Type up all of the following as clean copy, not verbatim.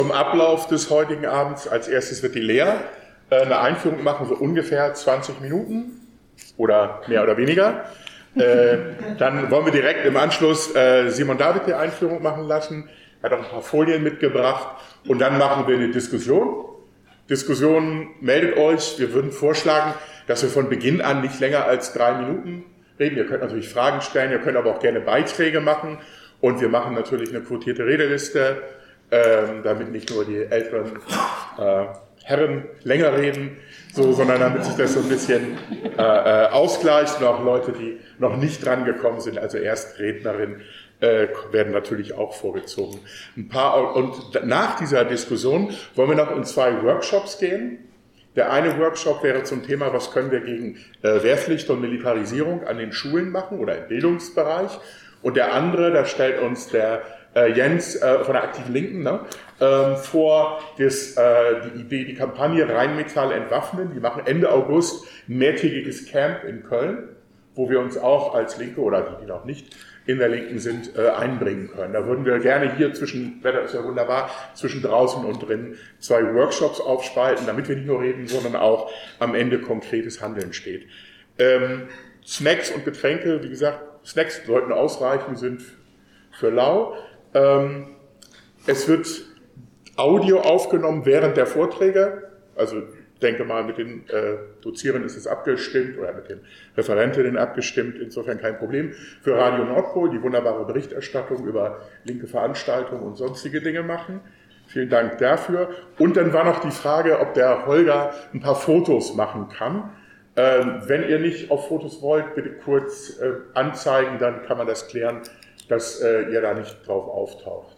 Zum Ablauf des heutigen Abends, als erstes wird die Lea eine Einführung machen, so ungefähr 20 Minuten oder mehr oder weniger. Dann wollen wir direkt im Anschluss Simon David die Einführung machen lassen. Er hat auch ein paar Folien mitgebracht und dann machen wir eine Diskussion. Meldet euch. Wir würden vorschlagen, dass wir von Beginn an nicht länger als 3 Minuten reden. Ihr könnt natürlich Fragen stellen, ihr könnt aber auch gerne Beiträge machen. Und wir machen natürlich eine quotierte Redeliste, damit nicht nur die älteren Herren länger reden, sondern damit sich das so ein bisschen ausgleicht. Und auch Leute, die noch nicht dran gekommen sind, also Erstrednerin, werden natürlich auch vorgezogen. Und nach dieser Diskussion wollen wir noch in 2 Workshops gehen. Der eine Workshop wäre zum Thema, was können wir gegen Wehrpflicht und Militarisierung an den Schulen machen oder im Bildungsbereich. Und der andere, da stellt uns der Jens von der Aktiven Linken vor, die Idee, die Kampagne Rheinmetall entwaffnen. Die machen Ende August ein mehrtägiges Camp in Köln, wo wir uns auch als Linke oder die noch nicht in der Linken sind, einbringen können. Da würden wir gerne hier Wetter ist ja wunderbar, zwischen draußen und drinnen 2 Workshops aufspalten, damit wir nicht nur reden, sondern auch am Ende konkretes Handeln steht. Snacks und Getränke, wie gesagt, Snacks sollten ausreichen, sind für lau. Es wird Audio aufgenommen während der Vorträge, also denke mal, mit den Dozierenden ist es abgestimmt oder mit den Referentinnen abgestimmt, insofern kein Problem. Für Radio Nordpol, die wunderbare Berichterstattung über linke Veranstaltungen und sonstige Dinge machen. Vielen Dank dafür. Und dann war noch die Frage, ob der Holger ein paar Fotos machen kann. Wenn ihr nicht auf Fotos wollt, bitte kurz anzeigen, dann kann man das klären, dass ihr da nicht drauf auftaucht.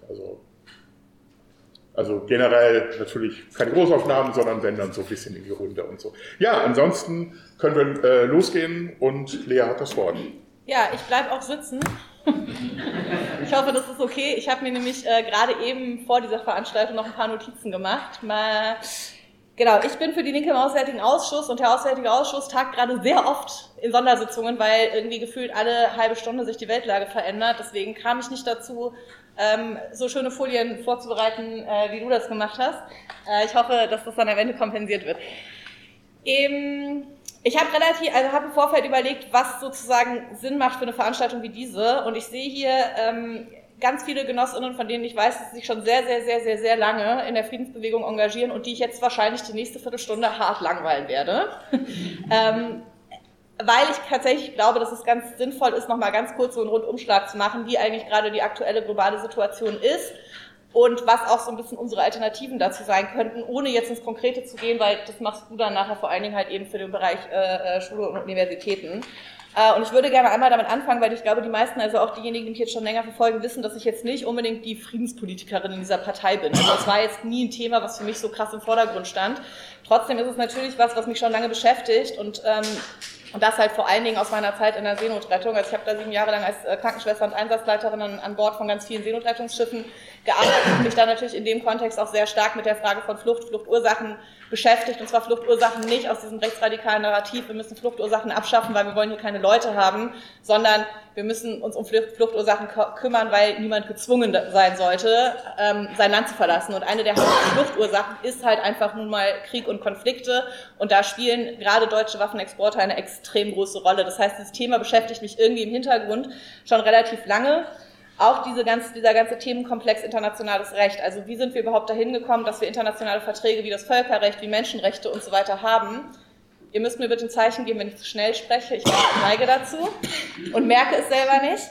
Also generell natürlich keine Großaufnahmen, sondern wenn dann so ein bisschen in die Runde und so. Ja, ansonsten können wir losgehen und Lea hat das Wort. Ja, ich bleibe auch sitzen. Ich hoffe, das ist okay. Ich habe mir nämlich gerade eben vor dieser Veranstaltung noch ein paar Notizen gemacht. Genau, ich bin für die Linke im Auswärtigen Ausschuss und der Auswärtige Ausschuss tagt gerade sehr oft in Sondersitzungen, weil irgendwie gefühlt alle halbe Stunde sich die Weltlage verändert. Deswegen kam ich nicht dazu, so schöne Folien vorzubereiten, wie du das gemacht hast. Ich hoffe, dass das dann am Ende kompensiert wird. Ich habe im Vorfeld überlegt, was sozusagen Sinn macht für eine Veranstaltung wie diese. Und ich sehe hier ganz viele Genossinnen, von denen ich weiß, dass sie sich schon sehr, sehr, sehr, sehr, sehr lange in der Friedensbewegung engagieren und die ich jetzt wahrscheinlich die nächste Viertelstunde hart langweilen werde. Weil ich tatsächlich glaube, dass es ganz sinnvoll ist, nochmal ganz kurz so einen Rundumschlag zu machen, wie eigentlich gerade die aktuelle globale Situation ist und was auch so ein bisschen unsere Alternativen dazu sein könnten, ohne jetzt ins Konkrete zu gehen, weil das machst du dann nachher vor allen Dingen halt eben für den Bereich Schule und Universitäten. Und ich würde gerne einmal damit anfangen, weil ich glaube, die meisten, also auch diejenigen, die mich jetzt schon länger verfolgen, wissen, dass ich jetzt nicht unbedingt die Friedenspolitikerin in dieser Partei bin. Also das war jetzt nie ein Thema, was für mich so krass im Vordergrund stand. Trotzdem ist es natürlich was mich schon lange beschäftigt und das halt vor allen Dingen aus meiner Zeit in der Seenotrettung. Also ich habe da 7 Jahre lang als Krankenschwester und Einsatzleiterin an Bord von ganz vielen Seenotrettungsschiffen gearbeitet und mich da natürlich in dem Kontext auch sehr stark mit der Frage von Fluchtursachen beschäftigt. Und zwar Fluchtursachen nicht aus diesem rechtsradikalen Narrativ, wir müssen Fluchtursachen abschaffen, weil wir wollen hier keine Leute haben, sondern wir müssen uns um Fluchtursachen kümmern, weil niemand gezwungen sein sollte, sein Land zu verlassen. Und eine der Hauptfluchtursachen ist halt einfach nun mal Krieg und Konflikte. Und da spielen gerade deutsche Waffenexporte eine extrem große Rolle. Das heißt, dieses Thema beschäftigt mich irgendwie im Hintergrund schon relativ lange. Auch dieser ganze Themenkomplex internationales Recht. Also wie sind wir überhaupt dahin gekommen, dass wir internationale Verträge wie das Völkerrecht, wie Menschenrechte und so weiter haben? Ihr müsst mir bitte ein Zeichen geben, wenn ich zu schnell spreche. Ich neige dazu und merke es selber nicht.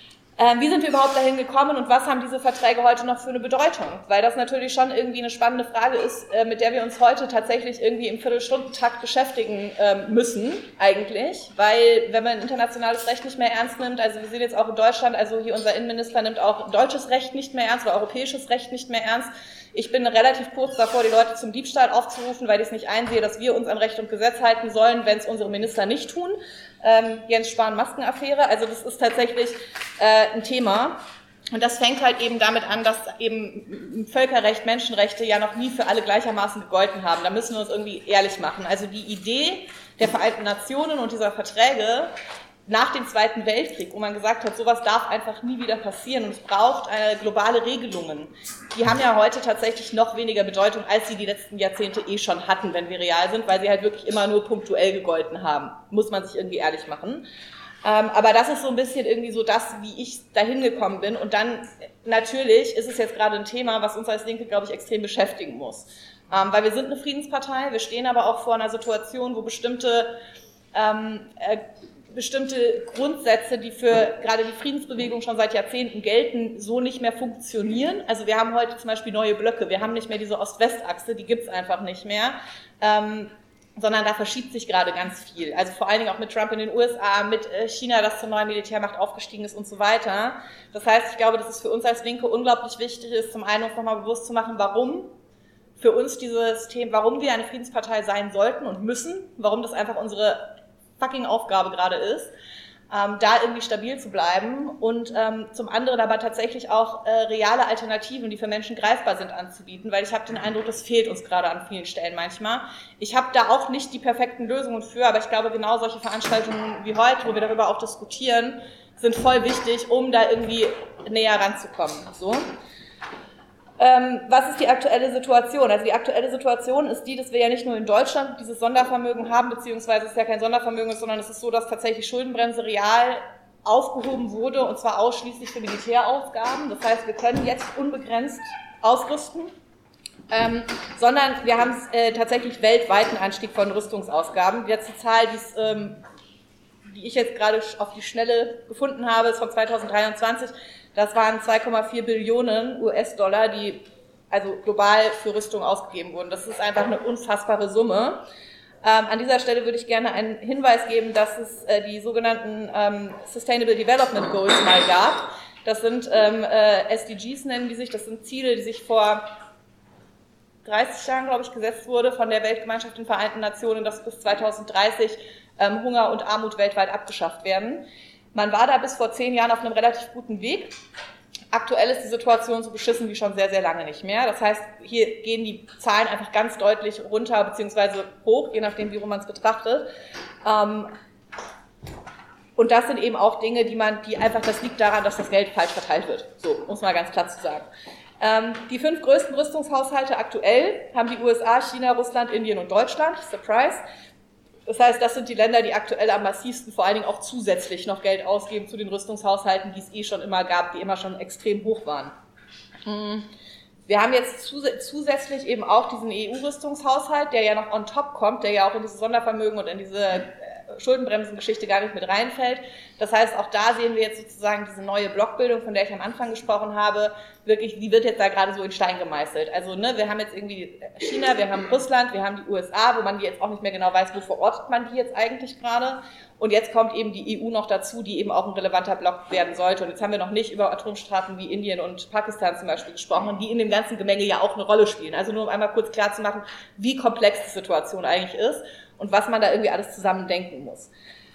Wie sind wir überhaupt dahin gekommen und was haben diese Verträge heute noch für eine Bedeutung? Weil das natürlich schon irgendwie eine spannende Frage ist, mit der wir uns heute tatsächlich irgendwie im Viertelstundentakt beschäftigen müssen eigentlich. Weil wenn man internationales Recht nicht mehr ernst nimmt, also wir sehen jetzt auch in Deutschland, also hier unser Innenminister nimmt auch deutsches Recht nicht mehr ernst oder europäisches Recht nicht mehr ernst. Ich bin relativ kurz davor, die Leute zum Diebstahl aufzurufen, weil ich es nicht einsehe, dass wir uns an Recht und Gesetz halten sollen, wenn es unsere Minister nicht tun. Jens Spahn Maskenaffäre, also das ist tatsächlich ein Thema. Und das fängt halt eben damit an, dass eben Völkerrecht, Menschenrechte ja noch nie für alle gleichermaßen gegolten haben. Da müssen wir uns irgendwie ehrlich machen. Also die Idee der Vereinten Nationen und dieser Verträge nach dem Zweiten Weltkrieg, wo man gesagt hat, sowas darf einfach nie wieder passieren und es braucht globale Regelungen. Die haben ja heute tatsächlich noch weniger Bedeutung, als sie die letzten Jahrzehnte schon hatten, wenn wir real sind, weil sie halt wirklich immer nur punktuell gegolten haben. Muss man sich irgendwie ehrlich machen. Aber das ist so ein bisschen irgendwie so das, wie ich dahin gekommen bin. Und dann natürlich ist es jetzt gerade ein Thema, was uns als Linke, glaube ich, extrem beschäftigen muss. Weil wir sind eine Friedenspartei, wir stehen aber auch vor einer Situation, wo bestimmte Grundsätze, die für gerade die Friedensbewegung schon seit Jahrzehnten gelten, so nicht mehr funktionieren. Also wir haben heute zum Beispiel neue Blöcke, wir haben nicht mehr diese Ost-West-Achse, die gibt's einfach nicht mehr, sondern da verschiebt sich gerade ganz viel. Also vor allen Dingen auch mit Trump in den USA, mit China, das zur neuen Militärmacht aufgestiegen ist und so weiter. Das heißt, ich glaube, dass es für uns als Linke unglaublich wichtig ist, zum einen uns nochmal bewusst zu machen, warum für uns dieses Thema, warum wir eine Friedenspartei sein sollten und müssen, warum das einfach unsere fucking Aufgabe gerade ist, da irgendwie stabil zu bleiben und zum anderen aber tatsächlich auch reale Alternativen, die für Menschen greifbar sind, anzubieten, weil ich habe den Eindruck, das fehlt uns gerade an vielen Stellen manchmal. Ich habe da auch nicht die perfekten Lösungen für, aber ich glaube, genau solche Veranstaltungen wie heute, wo wir darüber auch diskutieren, sind voll wichtig, um da irgendwie näher ranzukommen. So. Was ist die aktuelle Situation? Also die aktuelle Situation ist die, dass wir ja nicht nur in Deutschland dieses Sondervermögen haben, beziehungsweise es ja kein Sondervermögen ist, sondern es ist so, dass tatsächlich Schuldenbremse real aufgehoben wurde, und zwar ausschließlich für Militärausgaben. Das heißt, wir können jetzt unbegrenzt ausrüsten, sondern wir haben tatsächlich weltweiten Anstieg von Rüstungsausgaben. Die letzte Zahl, die ich jetzt gerade auf die Schnelle gefunden habe, ist von 2023. Das waren 2,4 Billionen US-Dollar, die also global für Rüstung ausgegeben wurden. Das ist einfach eine unfassbare Summe. An dieser Stelle würde ich gerne einen Hinweis geben, dass es die sogenannten Sustainable Development Goals mal gab. Das sind SDGs nennen die sich, das sind Ziele, die sich vor 30 Jahren, glaube ich, gesetzt wurde von der Weltgemeinschaft den Vereinten Nationen, dass bis 2030 Hunger und Armut weltweit abgeschafft werden. Man war da bis vor 10 Jahren auf einem relativ guten Weg. Aktuell ist die Situation so beschissen wie schon sehr, sehr lange nicht mehr. Das heißt, hier gehen die Zahlen einfach ganz deutlich runter bzw. hoch, je nachdem, wie rum man es betrachtet. Und das sind eben auch Dinge, das liegt daran, dass das Geld falsch verteilt wird. So, muss man ganz klar zu sagen. Die 5 größten Rüstungshaushalte aktuell haben die USA, China, Russland, Indien und Deutschland. Surprise. Das heißt, das sind die Länder, die aktuell am massivsten vor allen Dingen auch zusätzlich noch Geld ausgeben zu den Rüstungshaushalten, die es schon immer gab, die immer schon extrem hoch waren. Wir haben jetzt zusätzlich eben auch diesen EU-Rüstungshaushalt, der ja noch on top kommt, der ja auch in diese Sondervermögen und in diese Schuldenbremsengeschichte gar nicht mit reinfällt. Das heißt, auch da sehen wir jetzt sozusagen diese neue Blockbildung, von der ich am Anfang gesprochen habe, wirklich, die wird jetzt da gerade so in Stein gemeißelt. Also wir haben jetzt irgendwie China, wir haben Russland, wir haben die USA, wo man die jetzt auch nicht mehr genau weiß, wo verortet man die jetzt eigentlich gerade. Und jetzt kommt eben die EU noch dazu, die eben auch ein relevanter Block werden sollte. Und jetzt haben wir noch nicht über Atomstaaten wie Indien und Pakistan zum Beispiel gesprochen, die in dem ganzen Gemenge ja auch eine Rolle spielen. Also nur um einmal kurz klar zu machen, wie komplex die Situation eigentlich ist und was man da irgendwie alles zusammen denken muss.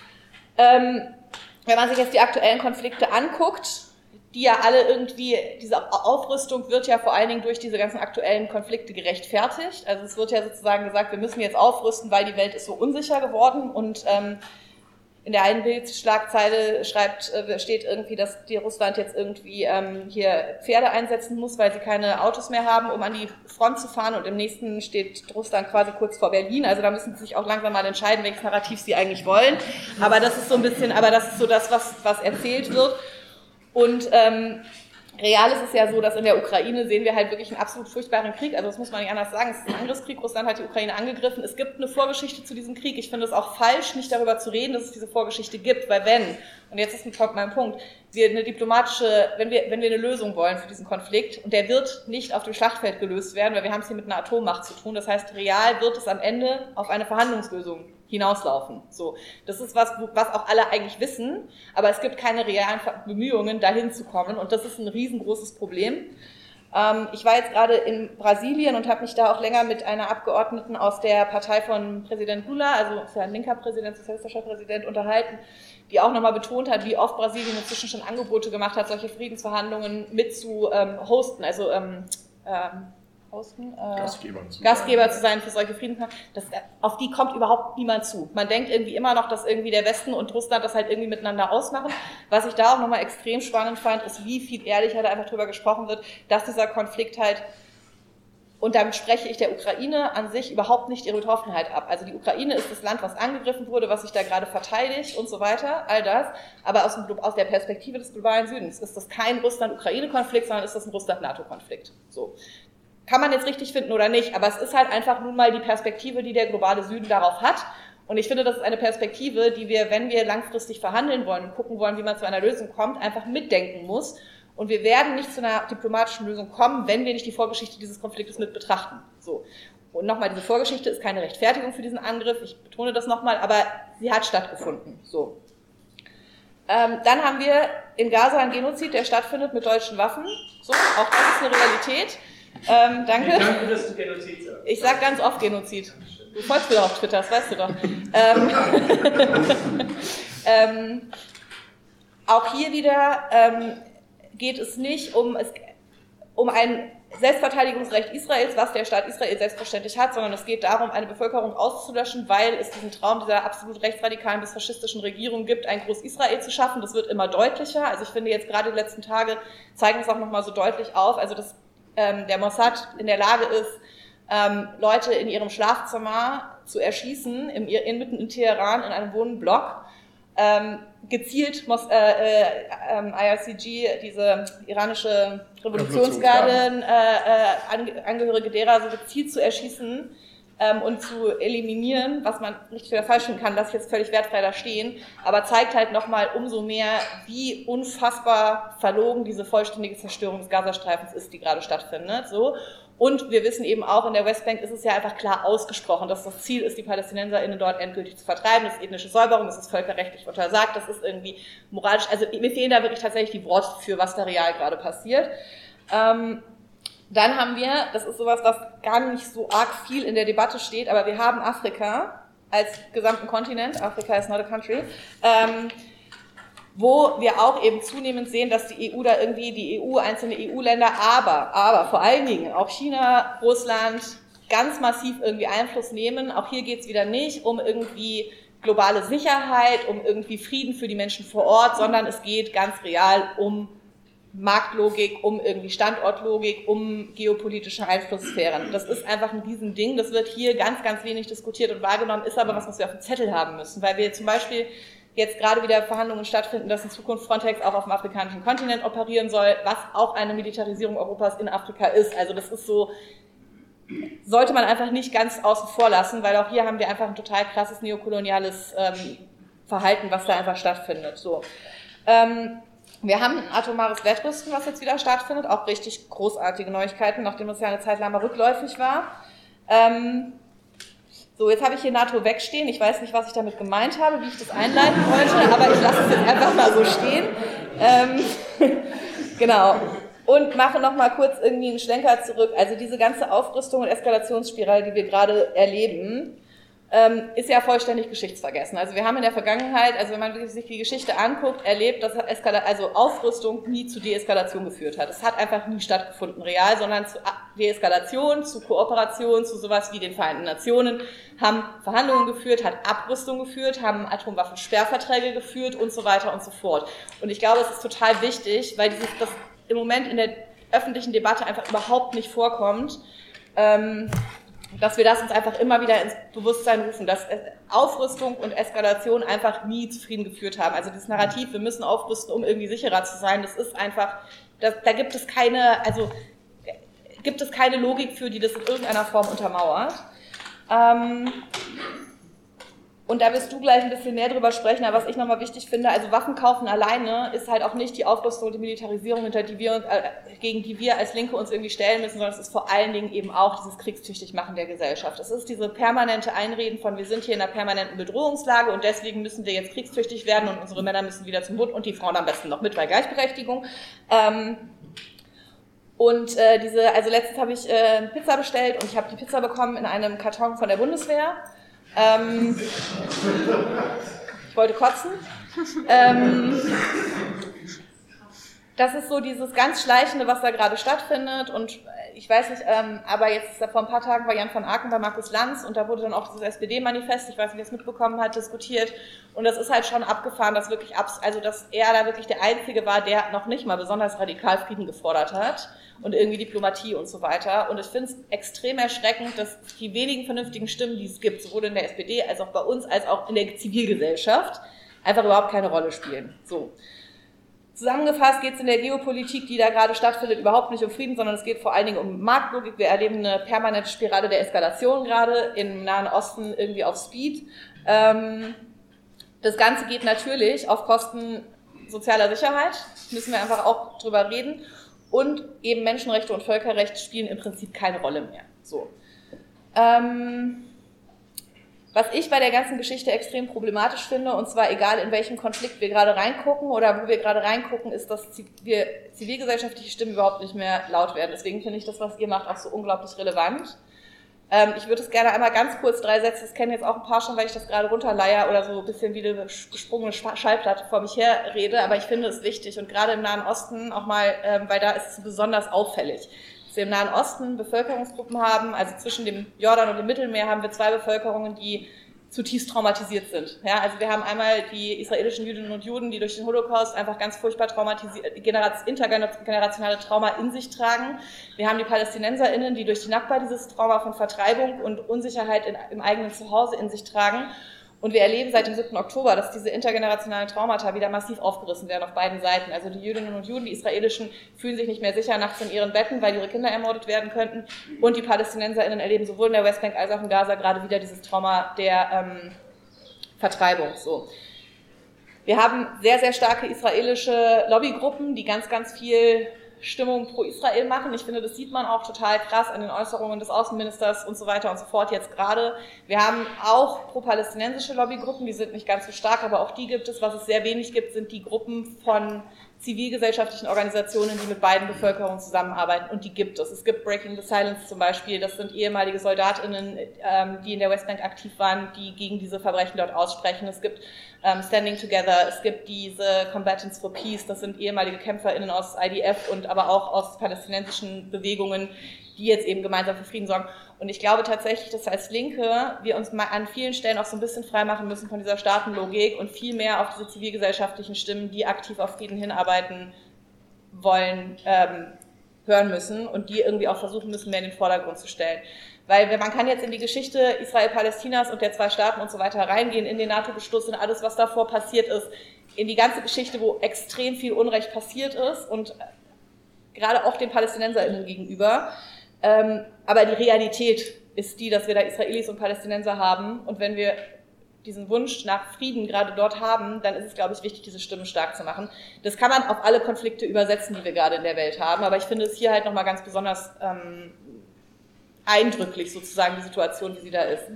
Wenn man sich jetzt die aktuellen Konflikte anguckt, die ja alle irgendwie, diese Aufrüstung wird ja vor allen Dingen durch diese ganzen aktuellen Konflikte gerechtfertigt. Also es wird ja sozusagen gesagt, wir müssen jetzt aufrüsten, weil die Welt ist so unsicher geworden, und in der einen Bildschlagzeile steht irgendwie, dass die Russland jetzt irgendwie hier Pferde einsetzen muss, weil sie keine Autos mehr haben, um an die Front zu fahren, und im nächsten steht Russland quasi kurz vor Berlin. Also da müssen sie sich auch langsam mal entscheiden, welches Narrativ sie eigentlich wollen. Aber das ist so ein bisschen, das ist so das, was erzählt wird. Und real ist es ja so, dass in der Ukraine sehen wir halt wirklich einen absolut furchtbaren Krieg. Also das muss man nicht anders sagen. Es ist ein Angriffskrieg. Russland hat die Ukraine angegriffen. Es gibt eine Vorgeschichte zu diesem Krieg. Ich finde es auch falsch, nicht darüber zu reden, dass es diese Vorgeschichte gibt. Weil und jetzt ist mein Punkt, wenn wir eine Lösung wollen für diesen Konflikt, und der wird nicht auf dem Schlachtfeld gelöst werden, weil wir haben es hier mit einer Atommacht zu tun. Das heißt, real wird es am Ende auf eine Verhandlungslösung hinauslaufen. So, das ist was auch alle eigentlich wissen, aber es gibt keine realen Bemühungen, dahin zu kommen, und das ist ein riesengroßes Problem. Ich war jetzt gerade in Brasilien und habe mich da auch länger mit einer Abgeordneten aus der Partei von Präsident Lula, also ist ja ein linker Präsident, sozialistischer Präsident, unterhalten, die auch nochmal betont hat, wie oft Brasilien inzwischen schon Angebote gemacht hat, solche Friedensverhandlungen mit zu hosten, also Gastgeber zu sein für solche Friedensverhandlungen, auf die kommt überhaupt niemand zu. Man denkt irgendwie immer noch, dass irgendwie der Westen und Russland das halt irgendwie miteinander ausmachen. Was ich da auch nochmal extrem spannend fand, ist, wie viel ehrlicher da einfach drüber gesprochen wird, dass dieser Konflikt halt, und damit spreche ich der Ukraine an sich überhaupt nicht ihre Betroffenheit ab. Also die Ukraine ist das Land, was angegriffen wurde, was sich da gerade verteidigt und so weiter, all das. Aber aus der Perspektive des globalen Südens ist das kein Russland-Ukraine-Konflikt, sondern ist das ein Russland-NATO-Konflikt. So. Kann man jetzt richtig finden oder nicht, aber es ist halt einfach nun mal die Perspektive, die der globale Süden darauf hat. Und ich finde, das ist eine Perspektive, die wir, wenn wir langfristig verhandeln wollen und gucken wollen, wie man zu einer Lösung kommt, einfach mitdenken muss. Und wir werden nicht zu einer diplomatischen Lösung kommen, wenn wir nicht die Vorgeschichte dieses Konfliktes mit betrachten. So. Und nochmal, diese Vorgeschichte ist keine Rechtfertigung für diesen Angriff, ich betone das nochmal, aber sie hat stattgefunden. So. Dann haben wir in Gaza einen Genozid, der stattfindet mit deutschen Waffen. So, auch das ist eine Realität. Danke. Danke, dass du Genozid sagst. Ich sag ganz oft Genozid. Du folgst mir doch auf Twitter, das weißt du doch. Auch hier wieder geht es nicht um ein Selbstverteidigungsrecht Israels, was der Staat Israel selbstverständlich hat, sondern es geht darum, eine Bevölkerung auszulöschen, weil es diesen Traum dieser absolut rechtsradikalen bis faschistischen Regierung gibt, ein Groß-Israel zu schaffen. Das wird immer deutlicher. Also ich finde jetzt gerade die letzten Tage zeigen es auch nochmal so deutlich auf, also dass der Mossad in der Lage ist, Leute in ihrem Schlafzimmer zu erschießen, mitten in Teheran in einem Wohnblock, gezielt IRCG, diese iranische Revolutionsgarde, Angehörige derer so gezielt zu erschießen und zu eliminieren, was man richtig oder falsch finden kann, lasse ich jetzt völlig wertfrei da stehen, aber zeigt halt nochmal umso mehr, wie unfassbar verlogen diese vollständige Zerstörung des Gazastreifens ist, die gerade stattfindet. So. Und wir wissen eben auch, in der Westbank ist es ja einfach klar ausgesprochen, dass das Ziel ist, die PalästinenserInnen dort endgültig zu vertreiben. Das ist ethnische Säuberung, das ist völkerrechtlich untersagt, das ist irgendwie moralisch, also mir fehlen da wirklich tatsächlich die Worte für, was da real gerade passiert. Dann haben wir, das ist sowas, was gar nicht so arg viel in der Debatte steht, aber wir haben Afrika als gesamten Kontinent, Afrika is not a country, wo wir auch eben zunehmend sehen, dass die EU da irgendwie, die EU, einzelne EU-Länder, aber vor allen Dingen auch China, Russland ganz massiv irgendwie Einfluss nehmen. Auch hier geht's wieder nicht um irgendwie globale Sicherheit, um irgendwie Frieden für die Menschen vor Ort, sondern es geht ganz real um Marktlogik, um irgendwie Standortlogik, um geopolitische Einflusssphären. Das ist einfach ein Riesending. Das wird hier ganz, ganz wenig diskutiert und wahrgenommen, ist aber was wir auf dem Zettel haben müssen, weil wir zum Beispiel jetzt gerade wieder Verhandlungen stattfinden, dass in Zukunft Frontex auch auf dem afrikanischen Kontinent operieren soll, was auch eine Militarisierung Europas in Afrika ist. Also das ist so, sollte man einfach nicht ganz außen vor lassen, weil auch hier haben wir einfach ein total krasses neokoloniales Verhalten, was da einfach stattfindet. So. Wir haben ein atomares Wettrüsten, was jetzt wieder stattfindet, auch richtig großartige Neuigkeiten, nachdem es ja eine Zeit lang mal rückläufig war. So, jetzt habe ich hier NATO wegstehen. Ich weiß nicht, was ich damit gemeint habe, wie ich das einleiten wollte, aber ich lasse es jetzt einfach mal so stehen. Genau. Und mache nochmal kurz irgendwie einen Schlenker zurück. Also diese ganze Aufrüstung und Eskalationsspirale, die wir gerade erleben, ist ja vollständig geschichtsvergessen. Also wir haben in der Vergangenheit, also wenn man sich die Geschichte anguckt, erlebt, dass Aufrüstung nie zu Deeskalation geführt hat. Es hat einfach nie stattgefunden real, sondern zu Deeskalation, zu Kooperation, zu sowas wie den Vereinten Nationen, haben Verhandlungen geführt, hat Abrüstung geführt, haben Atomwaffensperrverträge geführt und so weiter und so fort. Und ich glaube, es ist total wichtig, weil das im Moment in der öffentlichen Debatte einfach überhaupt nicht vorkommt, dass wir das uns einfach immer wieder ins Bewusstsein rufen, dass Aufrüstung und Eskalation einfach nie zu Frieden geführt haben. Also dieses Narrativ, wir müssen aufrüsten, um irgendwie sicherer zu sein, das ist einfach, da gibt es keine Logik für, die das in irgendeiner Form untermauert. Und da wirst du gleich ein bisschen mehr drüber sprechen, aber was ich nochmal wichtig finde, also Waffen kaufen alleine ist halt auch nicht die Aufrüstung und die Militarisierung, gegen die wir als Linke uns irgendwie stellen müssen, sondern es ist vor allen Dingen eben auch dieses Kriegstüchtigmachen der Gesellschaft. Es ist diese permanente Einreden von, wir sind hier in einer permanenten Bedrohungslage und deswegen müssen wir jetzt kriegstüchtig werden und unsere Männer müssen wieder zum Bund und die Frauen am besten noch mit bei Gleichberechtigung. Also letztens habe ich Pizza bestellt und ich habe die Pizza bekommen in einem Karton von der Bundeswehr. Ich wollte kotzen. Das ist so dieses ganz Schleichende, was da gerade stattfindet und ich weiß nicht, aber jetzt vor ein paar Tagen war Jan von Aken bei Markus Lanz und da wurde dann auch dieses SPD-Manifest, ich weiß nicht, wer es mitbekommen hat, diskutiert und das ist halt schon abgefahren, dass wirklich dass er da wirklich der Einzige war, der noch nicht mal besonders radikal Frieden gefordert hat und irgendwie Diplomatie und so weiter und ich finde es extrem erschreckend, dass die wenigen vernünftigen Stimmen, die es gibt, sowohl in der SPD als auch bei uns, als auch in der Zivilgesellschaft, einfach überhaupt keine Rolle spielen. So. Zusammengefasst geht es in der Geopolitik, die da gerade stattfindet, überhaupt nicht um Frieden, sondern es geht vor allen Dingen um Marktlogik. Wir erleben eine permanente Spirale der Eskalation gerade im Nahen Osten irgendwie auf Speed. Das Ganze geht natürlich auf Kosten sozialer Sicherheit, müssen wir einfach auch drüber reden. Und eben Menschenrechte und Völkerrecht spielen im Prinzip keine Rolle mehr. So. Was ich bei der ganzen Geschichte extrem problematisch finde, und zwar egal in welchem Konflikt wir gerade reingucken oder wo wir gerade reingucken, ist, dass wir zivilgesellschaftliche Stimmen überhaupt nicht mehr laut werden. Deswegen finde ich das, was ihr macht, auch so unglaublich relevant. Ich würde es gerne einmal ganz kurz 3 Sätze, das kennen jetzt auch ein paar schon, weil ich das gerade runterleier oder so ein bisschen wie eine gesprungene Schallplatte vor mich her rede, aber ich finde es wichtig und gerade im Nahen Osten auch mal, weil da ist es besonders auffällig. Wir im Nahen Osten Bevölkerungsgruppen haben, also zwischen dem Jordan und dem Mittelmeer haben wir 2 Bevölkerungen, die zutiefst traumatisiert sind. Ja, also wir haben einmal die israelischen Jüdinnen und Juden, die durch den Holocaust einfach ganz furchtbar traumatisiert, intergenerationale Trauma in sich tragen. Wir haben die PalästinenserInnen, die durch die Nakba dieses Trauma von Vertreibung und Unsicherheit im eigenen Zuhause in sich tragen. Und wir erleben seit dem 7. Oktober, dass diese intergenerationalen Traumata wieder massiv aufgerissen werden auf beiden Seiten. Also die Jüdinnen und Juden, die israelischen, fühlen sich nicht mehr sicher nachts in ihren Betten, weil ihre Kinder ermordet werden könnten. Und die PalästinenserInnen erleben sowohl in der Westbank als auch in Gaza gerade wieder dieses Trauma der Vertreibung. So. Wir haben sehr, sehr starke israelische Lobbygruppen, die ganz, ganz viel Stimmung pro Israel machen. Ich finde, das sieht man auch total krass an den Äußerungen des Außenministers und so weiter und so fort jetzt gerade. Wir haben auch pro-palästinensische Lobbygruppen, die sind nicht ganz so stark, aber auch die gibt es. Was es sehr wenig gibt, sind die Gruppen von zivilgesellschaftlichen Organisationen, die mit beiden Bevölkerungen zusammenarbeiten und die gibt es. Es gibt Breaking the Silence zum Beispiel, das sind ehemalige SoldatInnen, die in der Westbank aktiv waren, die gegen diese Verbrechen dort aussprechen. Es gibt Standing Together, es gibt diese Combatants for Peace, das sind ehemalige KämpferInnen aus IDF und aber auch aus palästinensischen Bewegungen, die jetzt eben gemeinsam für Frieden sorgen. Und ich glaube tatsächlich, dass als Linke wir uns mal an vielen Stellen auch so ein bisschen freimachen müssen von dieser Staatenlogik und viel mehr auf diese zivilgesellschaftlichen Stimmen, die aktiv auf Frieden hinarbeiten wollen, hören müssen und die irgendwie auch versuchen müssen, mehr in den Vordergrund zu stellen. Weil man kann jetzt in die Geschichte Israel-Palästinas und der 2 Staaten und so weiter reingehen, in den NATO-Beschluss, in alles, was davor passiert ist, in die ganze Geschichte, wo extrem viel Unrecht passiert ist und gerade auch den PalästinenserInnen gegenüber. Aber die Realität ist die, dass wir da Israelis und Palästinenser haben und wenn wir diesen Wunsch nach Frieden gerade dort haben, dann ist es, glaube ich, wichtig, diese Stimmen stark zu machen. Das kann man auf alle Konflikte übersetzen, die wir gerade in der Welt haben, aber ich finde es hier halt nochmal ganz besonders eindrücklich sozusagen die Situation, wie sie da ist.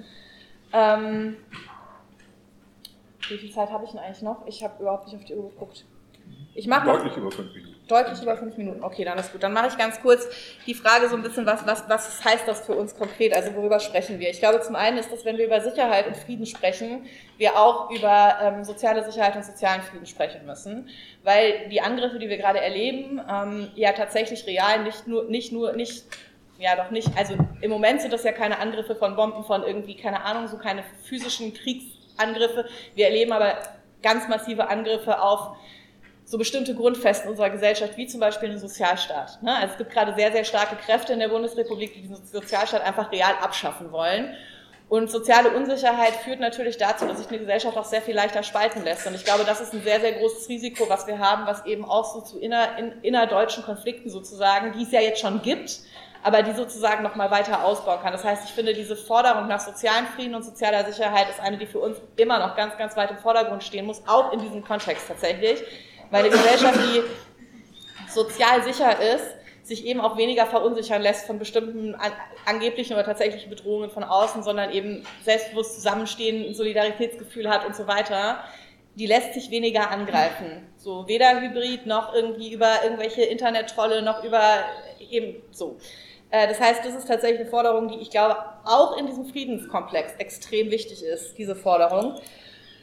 Wie viel Zeit habe ich denn eigentlich noch? Ich habe überhaupt nicht auf die Uhr geguckt. Ich mache deutlich über 5 Minuten. Deutlich über 5 Minuten. Okay, dann ist gut. Dann mache ich ganz kurz die Frage so ein bisschen, was heißt das für uns konkret? Also worüber sprechen wir? Ich glaube, zum einen ist das, wenn wir über Sicherheit und Frieden sprechen, wir auch über soziale Sicherheit und sozialen Frieden sprechen müssen, weil die Angriffe, die wir gerade erleben, ja tatsächlich real also im Moment sind das ja keine Angriffe von Bomben, von irgendwie, keine Ahnung, so keine physischen Kriegsangriffe. Wir erleben aber ganz massive Angriffe auf so bestimmte Grundfesten unserer Gesellschaft, wie zum Beispiel den Sozialstaat. Also es gibt gerade sehr, sehr starke Kräfte in der Bundesrepublik, die diesen Sozialstaat einfach real abschaffen wollen. Und soziale Unsicherheit führt natürlich dazu, dass sich eine Gesellschaft auch sehr viel leichter spalten lässt. Und ich glaube, das ist ein sehr, sehr großes Risiko, was wir haben, was eben auch so zu innerdeutschen Konflikten sozusagen, die es ja jetzt schon gibt, aber die sozusagen noch mal weiter ausbauen kann. Das heißt, ich finde, diese Forderung nach sozialem Frieden und sozialer Sicherheit ist eine, die für uns immer noch ganz, ganz weit im Vordergrund stehen muss, auch in diesem Kontext tatsächlich. Weil eine Gesellschaft, die sozial sicher ist, sich eben auch weniger verunsichern lässt von bestimmten angeblichen oder tatsächlichen Bedrohungen von außen, sondern eben selbstbewusst zusammenstehen, ein Solidaritätsgefühl hat und so weiter, die lässt sich weniger angreifen. So weder hybrid noch irgendwie über irgendwelche Internettrolle noch über eben so. Das heißt, das ist tatsächlich eine Forderung, die ich glaube auch in diesem Friedenskomplex extrem wichtig ist, diese Forderung.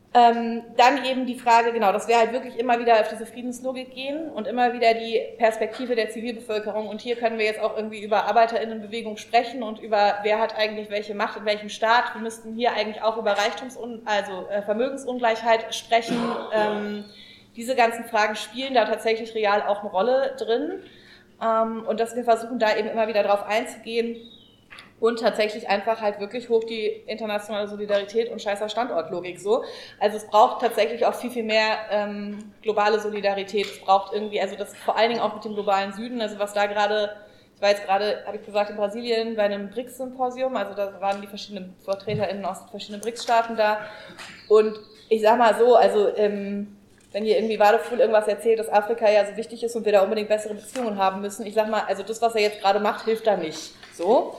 Dann eben die Frage, genau, dass wir halt wirklich immer wieder auf diese Friedenslogik gehen und immer wieder die Perspektive der Zivilbevölkerung. Und hier können wir jetzt auch irgendwie über ArbeiterInnenbewegung sprechen und über, wer hat eigentlich welche Macht in welchem Staat. Wir müssten hier eigentlich auch über Vermögensungleichheit sprechen. Diese ganzen Fragen spielen da tatsächlich real auch eine Rolle drin. Und dass wir versuchen, da eben immer wieder drauf einzugehen. Und tatsächlich einfach halt wirklich hoch die internationale Solidarität und scheißer Standortlogik so. Also es braucht tatsächlich auch viel, viel mehr globale Solidarität. Es braucht irgendwie, also das vor allen Dingen auch mit dem globalen Süden, also was da gerade, ich war jetzt gerade, habe ich gesagt, in Brasilien bei einem BRICS-Symposium, also da waren die verschiedenen VertreterInnen aus verschiedenen BRICS-Staaten da. Und ich sag mal so, also wenn hier irgendwie Wadefuhl irgendwas erzählt, dass Afrika ja so wichtig ist und wir da unbedingt bessere Beziehungen haben müssen, ich sag mal, also das, was er jetzt gerade macht, hilft da nicht. So.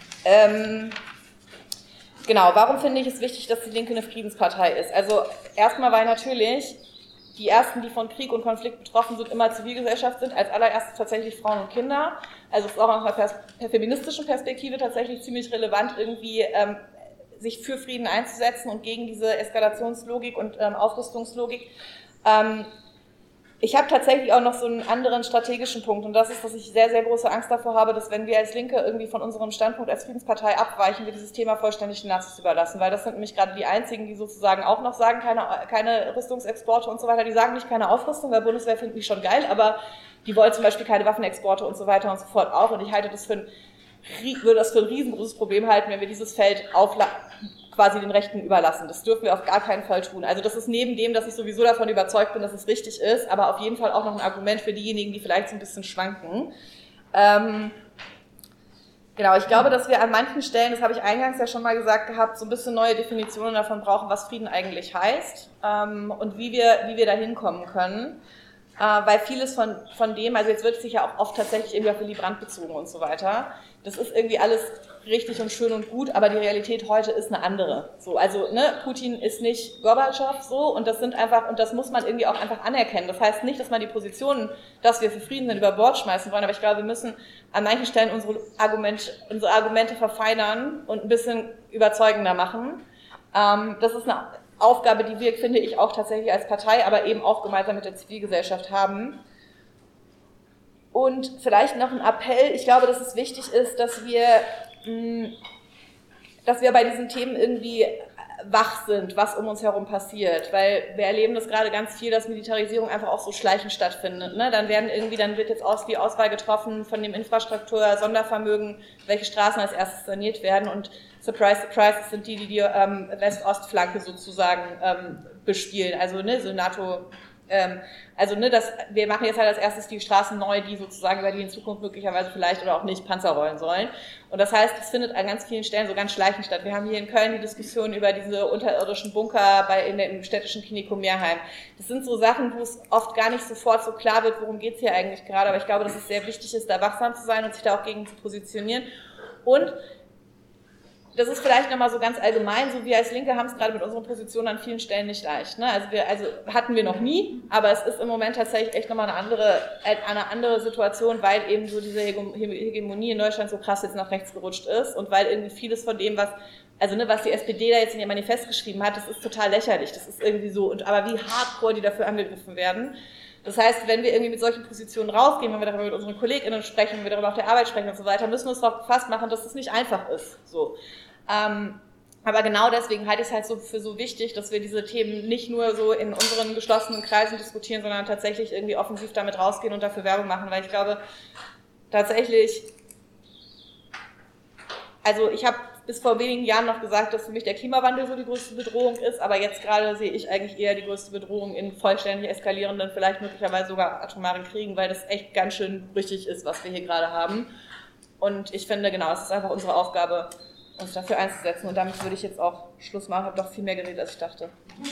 Genau, warum finde ich es wichtig, dass die Linke eine Friedenspartei ist? Also erstmal, weil natürlich die Ersten, die von Krieg und Konflikt betroffen sind, immer Zivilgesellschaft sind, als allererstes tatsächlich Frauen und Kinder. Also es ist auch aus einer feministischen Perspektive tatsächlich ziemlich relevant, irgendwie sich für Frieden einzusetzen und gegen diese Eskalationslogik und Aufrüstungslogik. Ich habe tatsächlich auch noch so einen anderen strategischen Punkt und das ist, dass ich sehr, sehr große Angst davor habe, dass wenn wir als Linke irgendwie von unserem Standpunkt als Friedenspartei abweichen, wir dieses Thema vollständig den Nazis überlassen, weil das sind nämlich gerade die einzigen, die sozusagen auch noch sagen, keine Rüstungsexporte und so weiter, die sagen nicht keine Aufrüstung, weil Bundeswehr finden die schon geil, aber die wollen zum Beispiel keine Waffenexporte und so weiter und so fort auch und ich halte das würde das für ein riesengroßes Problem halten, wenn wir dieses Feld quasi den Rechten überlassen. Das dürfen wir auf gar keinen Fall tun. Also das ist neben dem, dass ich sowieso davon überzeugt bin, dass es richtig ist, aber auf jeden Fall auch noch ein Argument für diejenigen, die vielleicht so ein bisschen schwanken. Genau, ich glaube, dass wir an manchen Stellen, das habe ich eingangs ja schon mal gesagt gehabt, so ein bisschen neue Definitionen davon brauchen, was Frieden eigentlich heißt und wie wir da hinkommen können. Weil vieles von dem, also jetzt wird es sich ja auch oft tatsächlich irgendwie auf Willy Brandt bezogen und so weiter. Das ist irgendwie alles richtig und schön und gut, aber die Realität heute ist eine andere. So, also Putin ist nicht Gorbatschow so und das sind einfach, und das muss man irgendwie auch einfach anerkennen. Das heißt nicht, dass man die Positionen, dass wir für Frieden sind, über Bord schmeißen wollen, aber ich glaube, wir müssen an manchen Stellen unsere Argumente verfeinern und ein bisschen überzeugender machen. Das ist eine Aufgabe, die wir, finde ich, auch tatsächlich als Partei, aber eben auch gemeinsam mit der Zivilgesellschaft haben. Und vielleicht noch ein Appell, ich glaube, dass es wichtig ist, dass wir bei diesen Themen irgendwie wach sind, was um uns herum passiert, weil wir erleben das gerade ganz viel, dass Militarisierung einfach auch so schleichend stattfindet. Ne? Dann wird jetzt die Auswahl getroffen von dem Infrastruktur-Sondervermögen, welche Straßen als erstes saniert werden und surprise, surprise, das sind die West-Ost-Flanke sozusagen bespielen, also so NATO. Wir machen jetzt halt als erstes die Straßen neu, die sozusagen über die in Zukunft möglicherweise vielleicht oder auch nicht Panzer rollen sollen. Und das heißt, es findet an ganz vielen Stellen so ganz schleichend statt. Wir haben hier in Köln die Diskussion über diese unterirdischen Bunker im städtischen Klinikum Meerheim. Das sind so Sachen, wo es oft gar nicht sofort so klar wird, worum geht's hier eigentlich gerade. Aber ich glaube, dass es sehr wichtig ist, da wachsam zu sein und sich da auch gegen zu positionieren. Und das ist vielleicht nochmal so ganz allgemein, so wir als Linke haben es gerade mit unseren Positionen an vielen Stellen nicht leicht. Ne? Also hatten wir noch nie, aber es ist im Moment tatsächlich echt nochmal eine andere Situation, weil eben so diese Hegemonie in Deutschland so krass jetzt nach rechts gerutscht ist und weil irgendwie vieles von dem, was die SPD da jetzt in ihr Manifest geschrieben hat, das ist total lächerlich. Das ist irgendwie so, aber wie hardcore die dafür angegriffen werden. Das heißt, wenn wir irgendwie mit solchen Positionen rausgehen, wenn wir darüber mit unseren KollegInnen sprechen, wenn wir darüber auf der Arbeit sprechen und so weiter, müssen wir uns darauf gefasst machen, dass das nicht einfach ist. So. Aber genau deswegen halte ich es halt so für so wichtig, dass wir diese Themen nicht nur so in unseren geschlossenen Kreisen diskutieren, sondern tatsächlich irgendwie offensiv damit rausgehen und dafür Werbung machen, weil ich glaube, tatsächlich, also ich habe bis vor wenigen Jahren noch gesagt, dass für mich der Klimawandel so die größte Bedrohung ist, aber jetzt gerade sehe ich eigentlich eher die größte Bedrohung in vollständig eskalierenden, vielleicht möglicherweise sogar atomaren Kriegen, weil das echt ganz schön brüchig ist, was wir hier gerade haben. Und ich finde, genau, es ist einfach unsere Aufgabe, uns dafür einzusetzen. Und damit würde ich jetzt auch Schluss machen. Ich habe doch viel mehr geredet, als ich dachte.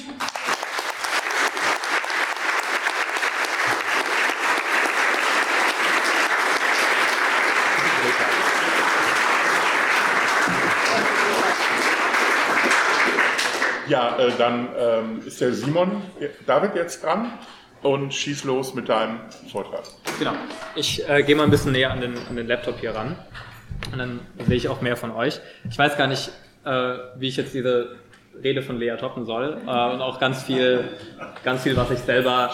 Ja, dann ist der Simon David jetzt dran und schieß los mit deinem Vortrag. Genau. Ich gehe mal ein bisschen näher an den Laptop hier ran und dann sehe ich auch mehr von euch. Ich weiß gar nicht, wie ich jetzt diese Rede von Lea toppen soll und auch ganz viel, was ich selber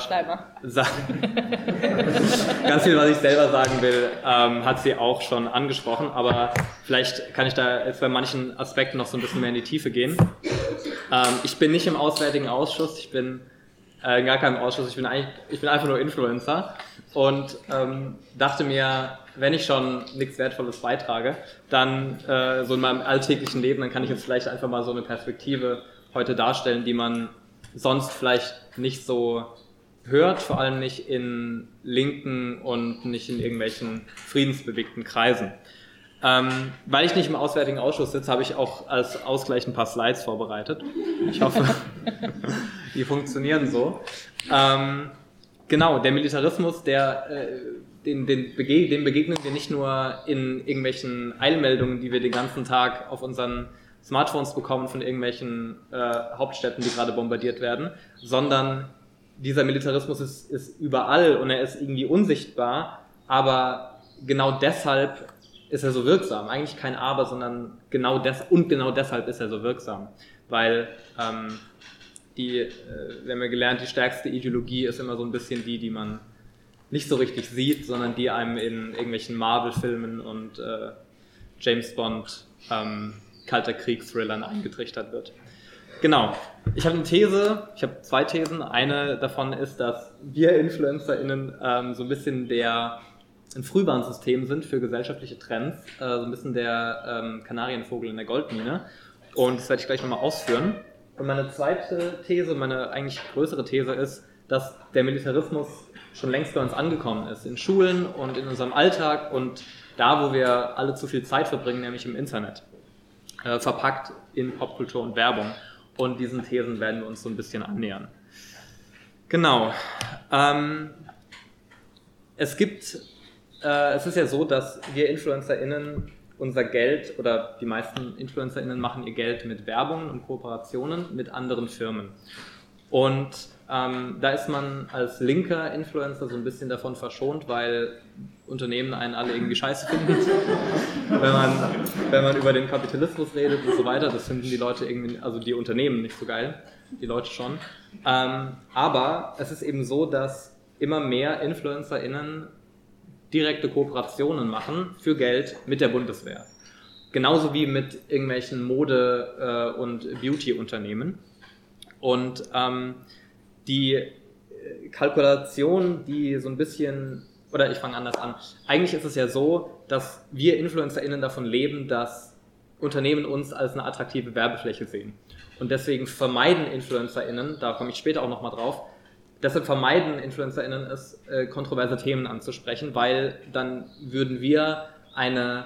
ganz viel, was ich selber sagen will, hat sie auch schon angesprochen, aber vielleicht kann ich da jetzt bei manchen Aspekten noch so ein bisschen mehr in die Tiefe gehen. Ich bin nicht im Auswärtigen Ausschuss, ich bin in gar keinem Ausschuss, ich bin einfach nur Influencer und dachte mir, wenn ich schon nichts Wertvolles beitrage, dann so in meinem alltäglichen Leben, dann kann ich jetzt vielleicht einfach mal so eine Perspektive heute darstellen, die man sonst vielleicht nicht so hört, vor allem nicht in linken und nicht in irgendwelchen friedensbewegten Kreisen. Weil ich nicht im Auswärtigen Ausschuss sitze, habe ich auch als Ausgleich ein paar Slides vorbereitet. Ich hoffe, die funktionieren so. Genau, der Militarismus, dem begegnen wir nicht nur in irgendwelchen Eilmeldungen, die wir den ganzen Tag auf unseren Smartphones bekommen von irgendwelchen Hauptstädten, die gerade bombardiert werden, sondern dieser Militarismus ist überall und er ist irgendwie unsichtbar, aber genau wir so wirksam. Eigentlich kein Aber, sondern genau deshalb ist er so wirksam. Weil wir haben ja gelernt, die stärkste Ideologie ist immer so ein bisschen die man nicht so richtig sieht, sondern die einem in irgendwelchen Marvel-Filmen und James Bond Kalter Krieg-Thrillern eingetrichtert wird. Genau. Ich habe zwei Thesen. Eine davon ist, dass wir InfluencerInnen so ein bisschen ein Frühwarnsystem sind für gesellschaftliche Trends, so ein bisschen der Kanarienvogel in der Goldmine. Und das werde ich gleich nochmal ausführen. Und meine zweite These, meine eigentlich größere These ist, dass der Militarismus schon längst bei uns angekommen ist. In Schulen und in unserem Alltag und da, wo wir alle zu viel Zeit verbringen, nämlich im Internet. Verpackt in Popkultur und Werbung. Und diesen Thesen werden wir uns so ein bisschen annähern. Genau. Es ist ja so, dass wir InfluencerInnen unser Geld, oder die meisten InfluencerInnen machen ihr Geld mit Werbung und Kooperationen mit anderen Firmen. Und da ist man als linker Influencer so ein bisschen davon verschont, weil Unternehmen einen alle irgendwie scheiße finden. wenn man über den Kapitalismus redet und so weiter, das finden die Leute irgendwie, also die Unternehmen nicht so geil, die Leute schon. Aber es ist eben so, dass immer mehr InfluencerInnen direkte Kooperationen machen für Geld mit der Bundeswehr. Genauso wie mit irgendwelchen Mode- und Beauty-Unternehmen. Und die Kalkulation, die so ein bisschen, oder ich fange anders an. Eigentlich ist es ja so, dass wir InfluencerInnen davon leben, dass Unternehmen uns als eine attraktive Werbefläche sehen. Und deswegen vermeiden InfluencerInnen, da komme ich später auch nochmal drauf, deshalb vermeiden InfluencerInnen es, kontroverse Themen anzusprechen, weil dann würden wir eine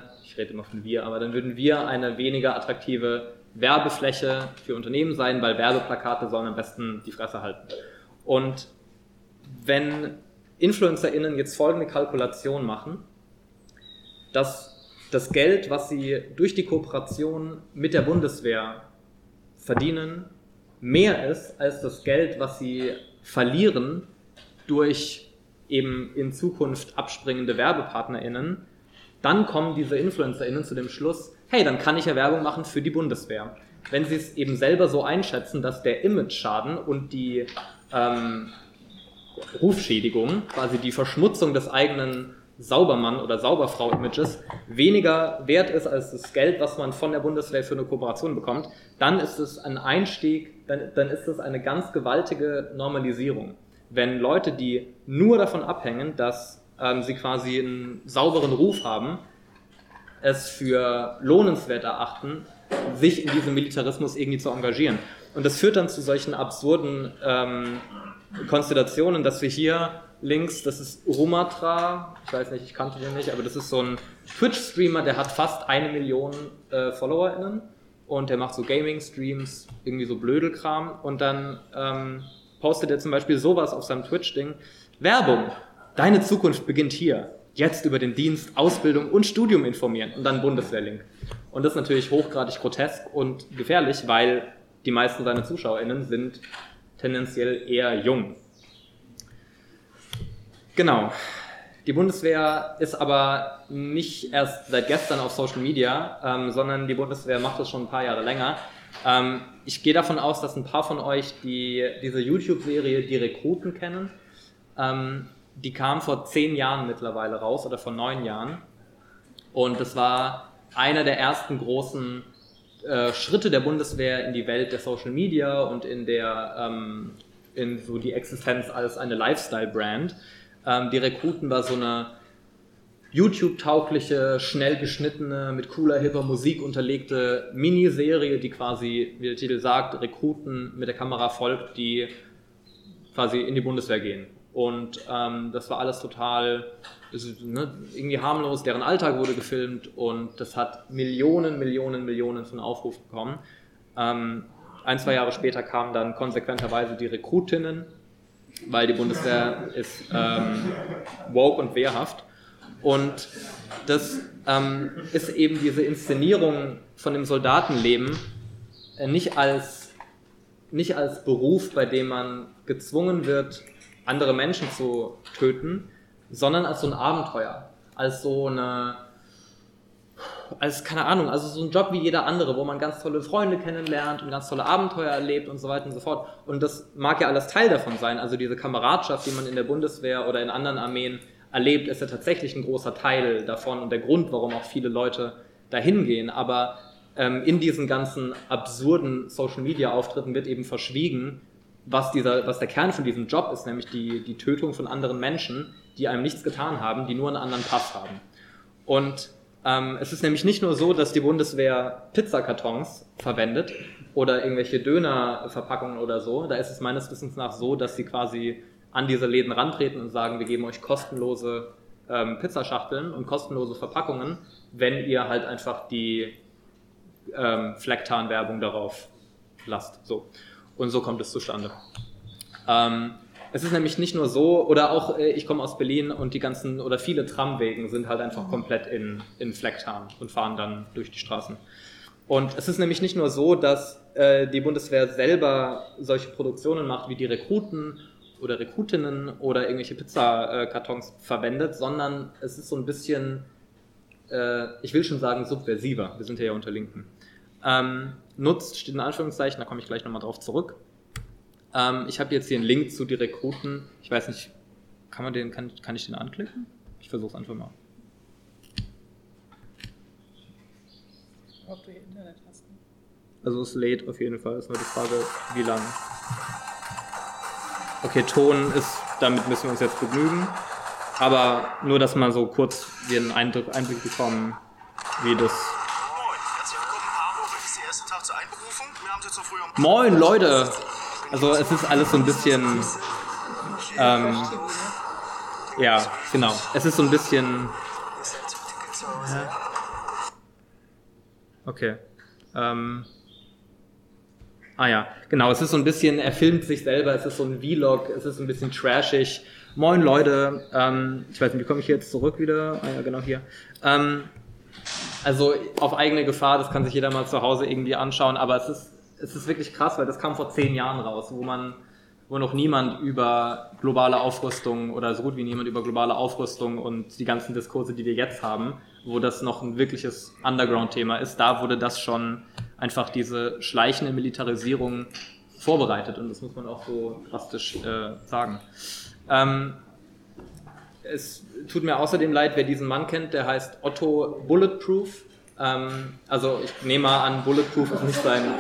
weniger attraktive Werbefläche für Unternehmen sein, weil Werbeplakate sollen am besten die Fresse halten. Und wenn InfluencerInnen jetzt folgende Kalkulation machen, dass das Geld, was sie durch die Kooperation mit der Bundeswehr verdienen, mehr ist als das Geld, was sie verlieren durch eben in Zukunft abspringende WerbepartnerInnen, dann kommen diese InfluencerInnen zu dem Schluss, hey, dann kann ich ja Werbung machen für die Bundeswehr. Wenn sie es eben selber so einschätzen, dass der Image-Schaden und die Rufschädigung, quasi die Verschmutzung des eigenen Saubermann- oder Sauberfrau-Images weniger wert ist als das Geld, was man von der Bundeswehr für eine Kooperation bekommt, dann ist es ein Einstieg, dann ist es eine ganz gewaltige Normalisierung. Wenn Leute, die nur davon abhängen, dass sie quasi einen sauberen Ruf haben, es für lohnenswert erachten, sich in diesem Militarismus irgendwie zu engagieren. Und das führt dann zu solchen absurden Konstellationen, dass wir hier links, das ist Rumatra, ich weiß nicht, ich kannte den nicht, aber das ist so ein Twitch-Streamer, der hat fast 1 Million FollowerInnen und der macht so Gaming-Streams, irgendwie so Blödelkram und dann postet er zum Beispiel sowas auf seinem Twitch-Ding, Werbung, deine Zukunft beginnt hier, jetzt über den Dienst, Ausbildung und Studium informieren und dann Bundeswehr-Link. Und das ist natürlich hochgradig grotesk und gefährlich, weil die meisten seiner ZuschauerInnen sind tendenziell eher jung. Genau. Die Bundeswehr ist aber nicht erst seit gestern auf Social Media, sondern die Bundeswehr macht das schon ein paar Jahre länger. Ich gehe davon aus, dass ein paar von euch diese YouTube-Serie Die Rekruten kennen. Die kam vor 10 Jahren mittlerweile raus oder vor 9 Jahren. Und das war einer der ersten großen Schritte der Bundeswehr in die Welt der Social Media und in so die Existenz als eine Lifestyle-Brand. Die Rekruten war so eine YouTube-taugliche, schnell geschnittene, mit cooler, hipper Musik unterlegte Miniserie, die quasi, wie der Titel sagt, Rekruten mit der Kamera folgt, die quasi in die Bundeswehr gehen. Und das war alles total irgendwie harmlos, deren Alltag wurde gefilmt und das hat Millionen von Aufrufen bekommen. 1-2 Jahre später kamen dann konsequenterweise die Rekrutinnen, weil die Bundeswehr ist woke und wehrhaft. Und das ist eben diese Inszenierung von dem Soldatenleben nicht als Beruf, bei dem man gezwungen wird, andere Menschen zu töten, sondern als so ein Abenteuer, als so ein Job wie jeder andere, wo man ganz tolle Freunde kennenlernt und ganz tolle Abenteuer erlebt und so weiter und so fort. Und das mag ja alles Teil davon sein, also diese Kameradschaft, die man in der Bundeswehr oder in anderen Armeen erlebt, ist ja tatsächlich ein großer Teil davon und der Grund, warum auch viele Leute dahin gehen. Aber in diesen ganzen absurden Social-Media-Auftritten wird eben verschwiegen, was der Kern von diesem Job ist, nämlich die Tötung von anderen Menschen, die einem nichts getan haben, die nur einen anderen Pass haben. Und es ist nämlich nicht nur so, dass die Bundeswehr Pizzakartons verwendet oder irgendwelche Dönerverpackungen oder so. Da ist es meines Wissens nach so, dass sie quasi an diese Läden rantreten und sagen, wir geben euch kostenlose Pizzaschachteln und kostenlose Verpackungen, wenn ihr halt einfach die Flecktarnwerbung darauf lasst. So. Und so kommt es zustande. Es ist nämlich nicht nur so, oder auch, ich komme aus Berlin und viele Tramwegen sind halt einfach komplett in Flecktarn und fahren dann durch die Straßen. Und es ist nämlich nicht nur so, dass die Bundeswehr selber solche Produktionen macht, wie die Rekruten oder Rekrutinnen oder irgendwelche Pizzakartons verwendet, sondern es ist so ein bisschen, ich will schon sagen, subversiver. Wir sind ja unter Linken. Nutzt, steht in Anführungszeichen, da komme ich gleich nochmal drauf zurück. Ich habe jetzt hier einen Link zu die Rekruten. Ich weiß nicht, kann ich den anklicken? Ich versuche es einfach mal. Ob du hier Internet hast. Also es lädt auf jeden Fall, ist nur die Frage, wie lang. Okay, Ton ist, damit müssen wir uns jetzt begnügen. Aber nur, dass mal so kurz wir einen Einblick bekommen, wie das... Moin, Leute! Also es ist alles so ein bisschen... ja, genau. Es ist so ein bisschen... Okay. Ja, genau, es ist so ein bisschen, er filmt sich selber, es ist so ein Vlog, es ist ein bisschen trashig. Moin Leute, ich weiß nicht, wie komme ich jetzt zurück wieder? Ja, genau hier. Also auf eigene Gefahr, das kann sich jeder mal zu Hause irgendwie anschauen, aber es ist wirklich krass, weil das kam vor 10 Jahren raus, wo noch niemand über globale Aufrüstung oder so gut wie niemand über globale Aufrüstung und die ganzen Diskurse, die wir jetzt haben, wo das noch ein wirkliches Underground-Thema ist, da wurde das schon einfach diese schleichende Militarisierung vorbereitet und das muss man auch so drastisch sagen. Es tut mir außerdem leid, wer diesen Mann kennt, der heißt Otto Bulletproof. Also ich nehme an, Bulletproof ist nicht sein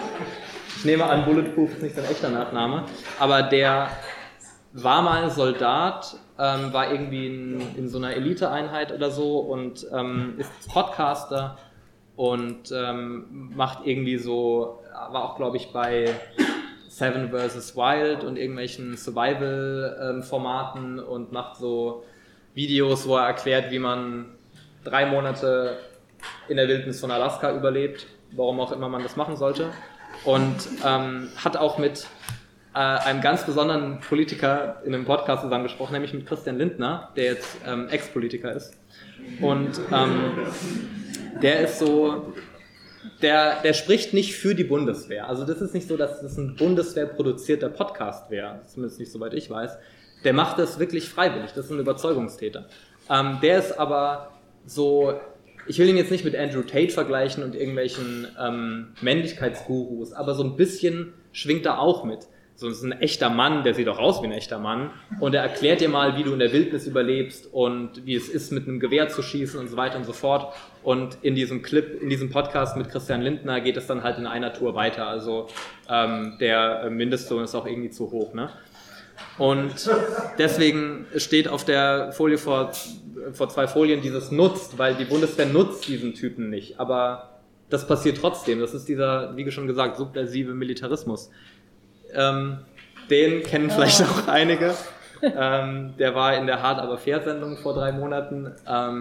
echter Nachname, aber der war mal Soldat, war irgendwie in so einer Eliteeinheit oder so und ist Podcaster und macht irgendwie so, war auch glaube ich bei Seven vs. Wild und irgendwelchen Survival-Formaten und macht so Videos, wo er erklärt, wie man 3 Monate in der Wildnis von Alaska überlebt, warum auch immer man das machen sollte. Und hat auch mit einem ganz besonderen Politiker in einem Podcast zusammengesprochen, nämlich mit Christian Lindner, der jetzt Ex-Politiker ist. Und der ist so, der spricht nicht für die Bundeswehr. Also das ist nicht so, dass das ein Bundeswehr-produzierter Podcast wäre, zumindest nicht soweit ich weiß. Der macht das wirklich freiwillig, das ist ein Überzeugungstäter. Der ist aber so, ich will ihn jetzt nicht mit Andrew Tate vergleichen und irgendwelchen Männlichkeitsgurus, aber so ein bisschen schwingt er auch mit. So ist ein echter Mann, der sieht auch aus wie ein echter Mann und er erklärt dir mal, wie du in der Wildnis überlebst und wie es ist, mit einem Gewehr zu schießen und so weiter und so fort. Und in diesem Clip, in diesem Podcast mit Christian Lindner geht es dann halt in einer Tour weiter. Also der Mindestlohn ist auch irgendwie zu hoch, ne? Und deswegen steht auf der Folie vor 2 Folien dieses nutzt, weil die Bundeswehr nutzt diesen Typen nicht. Aber das passiert trotzdem. Das ist dieser, wie schon gesagt, subversive Militarismus. Den kennen vielleicht auch einige. Der war in der Hart aber fair Sendung vor 3 Monaten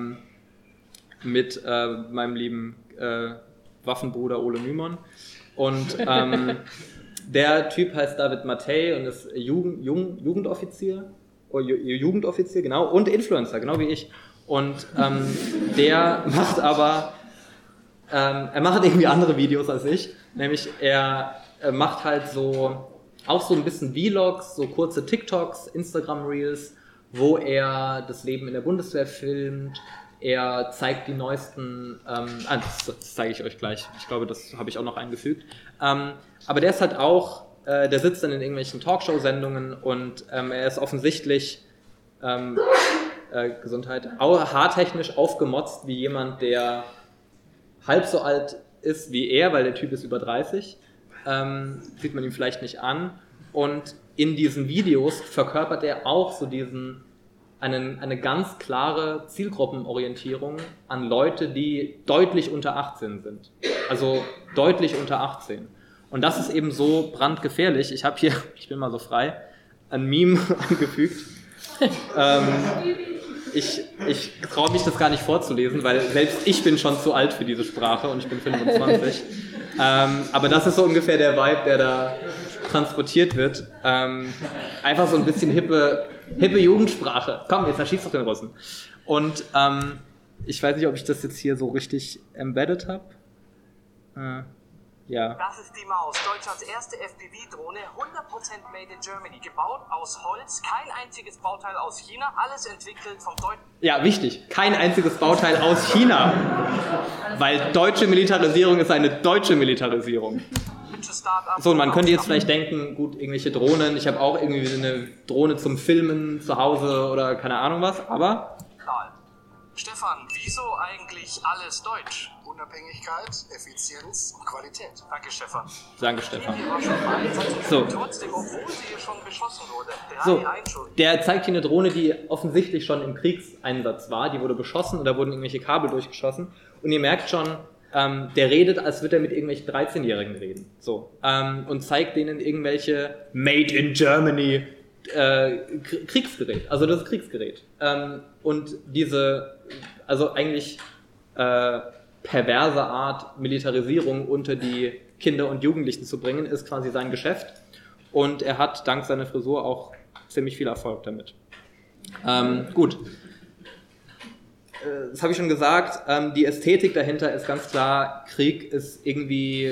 mit meinem lieben Waffenbruder Ole Nymon. Und der Typ heißt David Mattei und ist Jugendoffizier, genau, und Influencer, genau wie ich. Und der macht aber, er macht irgendwie andere Videos als ich, nämlich er macht halt so, auch so ein bisschen Vlogs, so kurze TikToks, Instagram-Reels, wo er das Leben in der Bundeswehr filmt. Er zeigt die neuesten, das zeige ich euch gleich, ich glaube, das habe ich auch noch eingefügt. Aber der ist halt auch, der sitzt dann in irgendwelchen Talkshow-Sendungen und er ist offensichtlich, Gesundheit, haartechnisch aufgemotzt wie jemand, der halb so alt ist wie er, weil der Typ ist über 30. Sieht man ihm vielleicht nicht an. Und in diesen Videos verkörpert er auch so eine ganz klare Zielgruppenorientierung an Leute, die deutlich unter 18 sind. Also deutlich unter 18. Und das ist eben so brandgefährlich. Ich habe hier, ich bin mal so frei, ein Meme angefügt. Ich traue mich das gar nicht vorzulesen, weil selbst ich bin schon zu alt für diese Sprache und ich bin 25. Aber das ist so ungefähr der Vibe, der da transportiert wird. Einfach so ein bisschen hippe Jugendsprache. Komm, jetzt erschießt doch den Russen. Und ich weiß nicht, ob ich das jetzt hier so richtig embedded habe. Ja. Das ist die Maus, Deutschlands erste FPV-Drohne, 100% made in Germany, gebaut aus Holz, kein einziges Bauteil aus China, alles entwickelt vom deutschen... Ja, wichtig, kein einziges Bauteil aus China, weil deutsche Militarisierung ist eine deutsche Militarisierung. So, und man könnte jetzt vielleicht denken, gut, irgendwelche Drohnen, ich habe auch irgendwie eine Drohne zum Filmen zu Hause oder keine Ahnung was, aber... Stefan, wieso eigentlich alles deutsch? Unabhängigkeit, Effizienz und Qualität. Danke, Stefan. Danke, Stefan. So. Trotzdem, obwohl sie schon beschossen wurde. So, der zeigt hier eine Drohne, die offensichtlich schon im Kriegseinsatz war. Die wurde beschossen und da wurden irgendwelche Kabel durchgeschossen. Und ihr merkt schon, der redet, als würde er mit irgendwelchen 13-Jährigen reden. So. Und zeigt denen irgendwelche Made in Germany Kriegsgerät. Also das ist Kriegsgerät. Und diese, also eigentlich perverse Art, Militarisierung unter die Kinder und Jugendlichen zu bringen, ist quasi sein Geschäft. Und er hat dank seiner Frisur auch ziemlich viel Erfolg damit. Gut. Das habe ich schon gesagt. Die Ästhetik dahinter ist ganz klar, Krieg ist irgendwie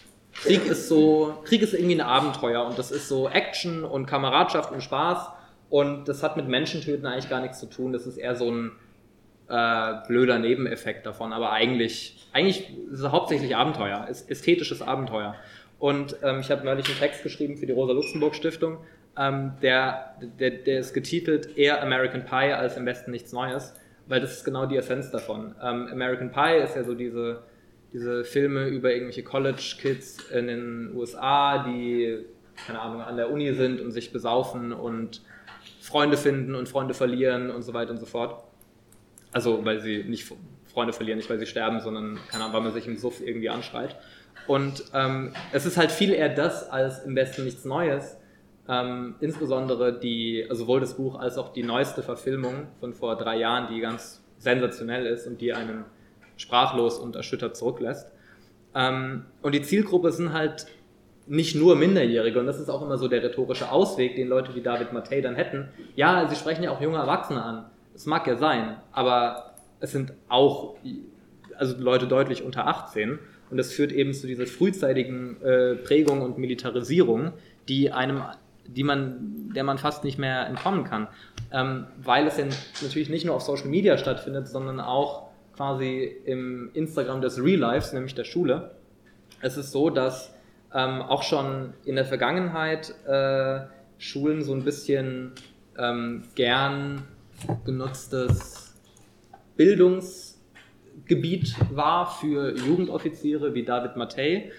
ein Abenteuer und das ist so Action und Kameradschaft und Spaß und das hat mit Menschentöten eigentlich gar nichts zu tun. Das ist eher so ein blöder Nebeneffekt davon, aber eigentlich ist es hauptsächlich Abenteuer, ist ästhetisches Abenteuer. Und ich habe neulich einen Text geschrieben für die Rosa-Luxemburg-Stiftung, der ist getitelt eher American Pie als im Westen nichts Neues, weil das ist genau die Essenz davon. American Pie ist ja so diese Filme über irgendwelche College-Kids in den USA, die, keine Ahnung, an der Uni sind und sich besaufen und Freunde finden und Freunde verlieren und so weiter und so fort. Also, weil sie nicht Freunde verlieren, nicht weil sie sterben, sondern, keine Ahnung, weil man sich im Suff irgendwie anschreit. Und es ist halt viel eher das als im Westen nichts Neues. Insbesondere sowohl das Buch als auch die neueste Verfilmung von vor 3 Jahren, die ganz sensationell ist und die einen sprachlos und erschüttert zurücklässt. Und die Zielgruppe sind halt nicht nur Minderjährige, und das ist auch immer so der rhetorische Ausweg, den Leute wie David Mattei dann hätten. Ja, sie sprechen ja auch junge Erwachsene an. Das mag ja sein, aber es sind auch Leute deutlich unter 18 und das führt eben zu dieser frühzeitigen Prägung und Militarisierung, der man fast nicht mehr entkommen kann. Weil es ja natürlich nicht nur auf Social Media stattfindet, sondern auch quasi im Instagram des Real Lives, nämlich der Schule. Es ist so, dass auch schon in der Vergangenheit Schulen so ein bisschen gern genutztes Bildungsgebiet war für Jugendoffiziere wie David Mattei.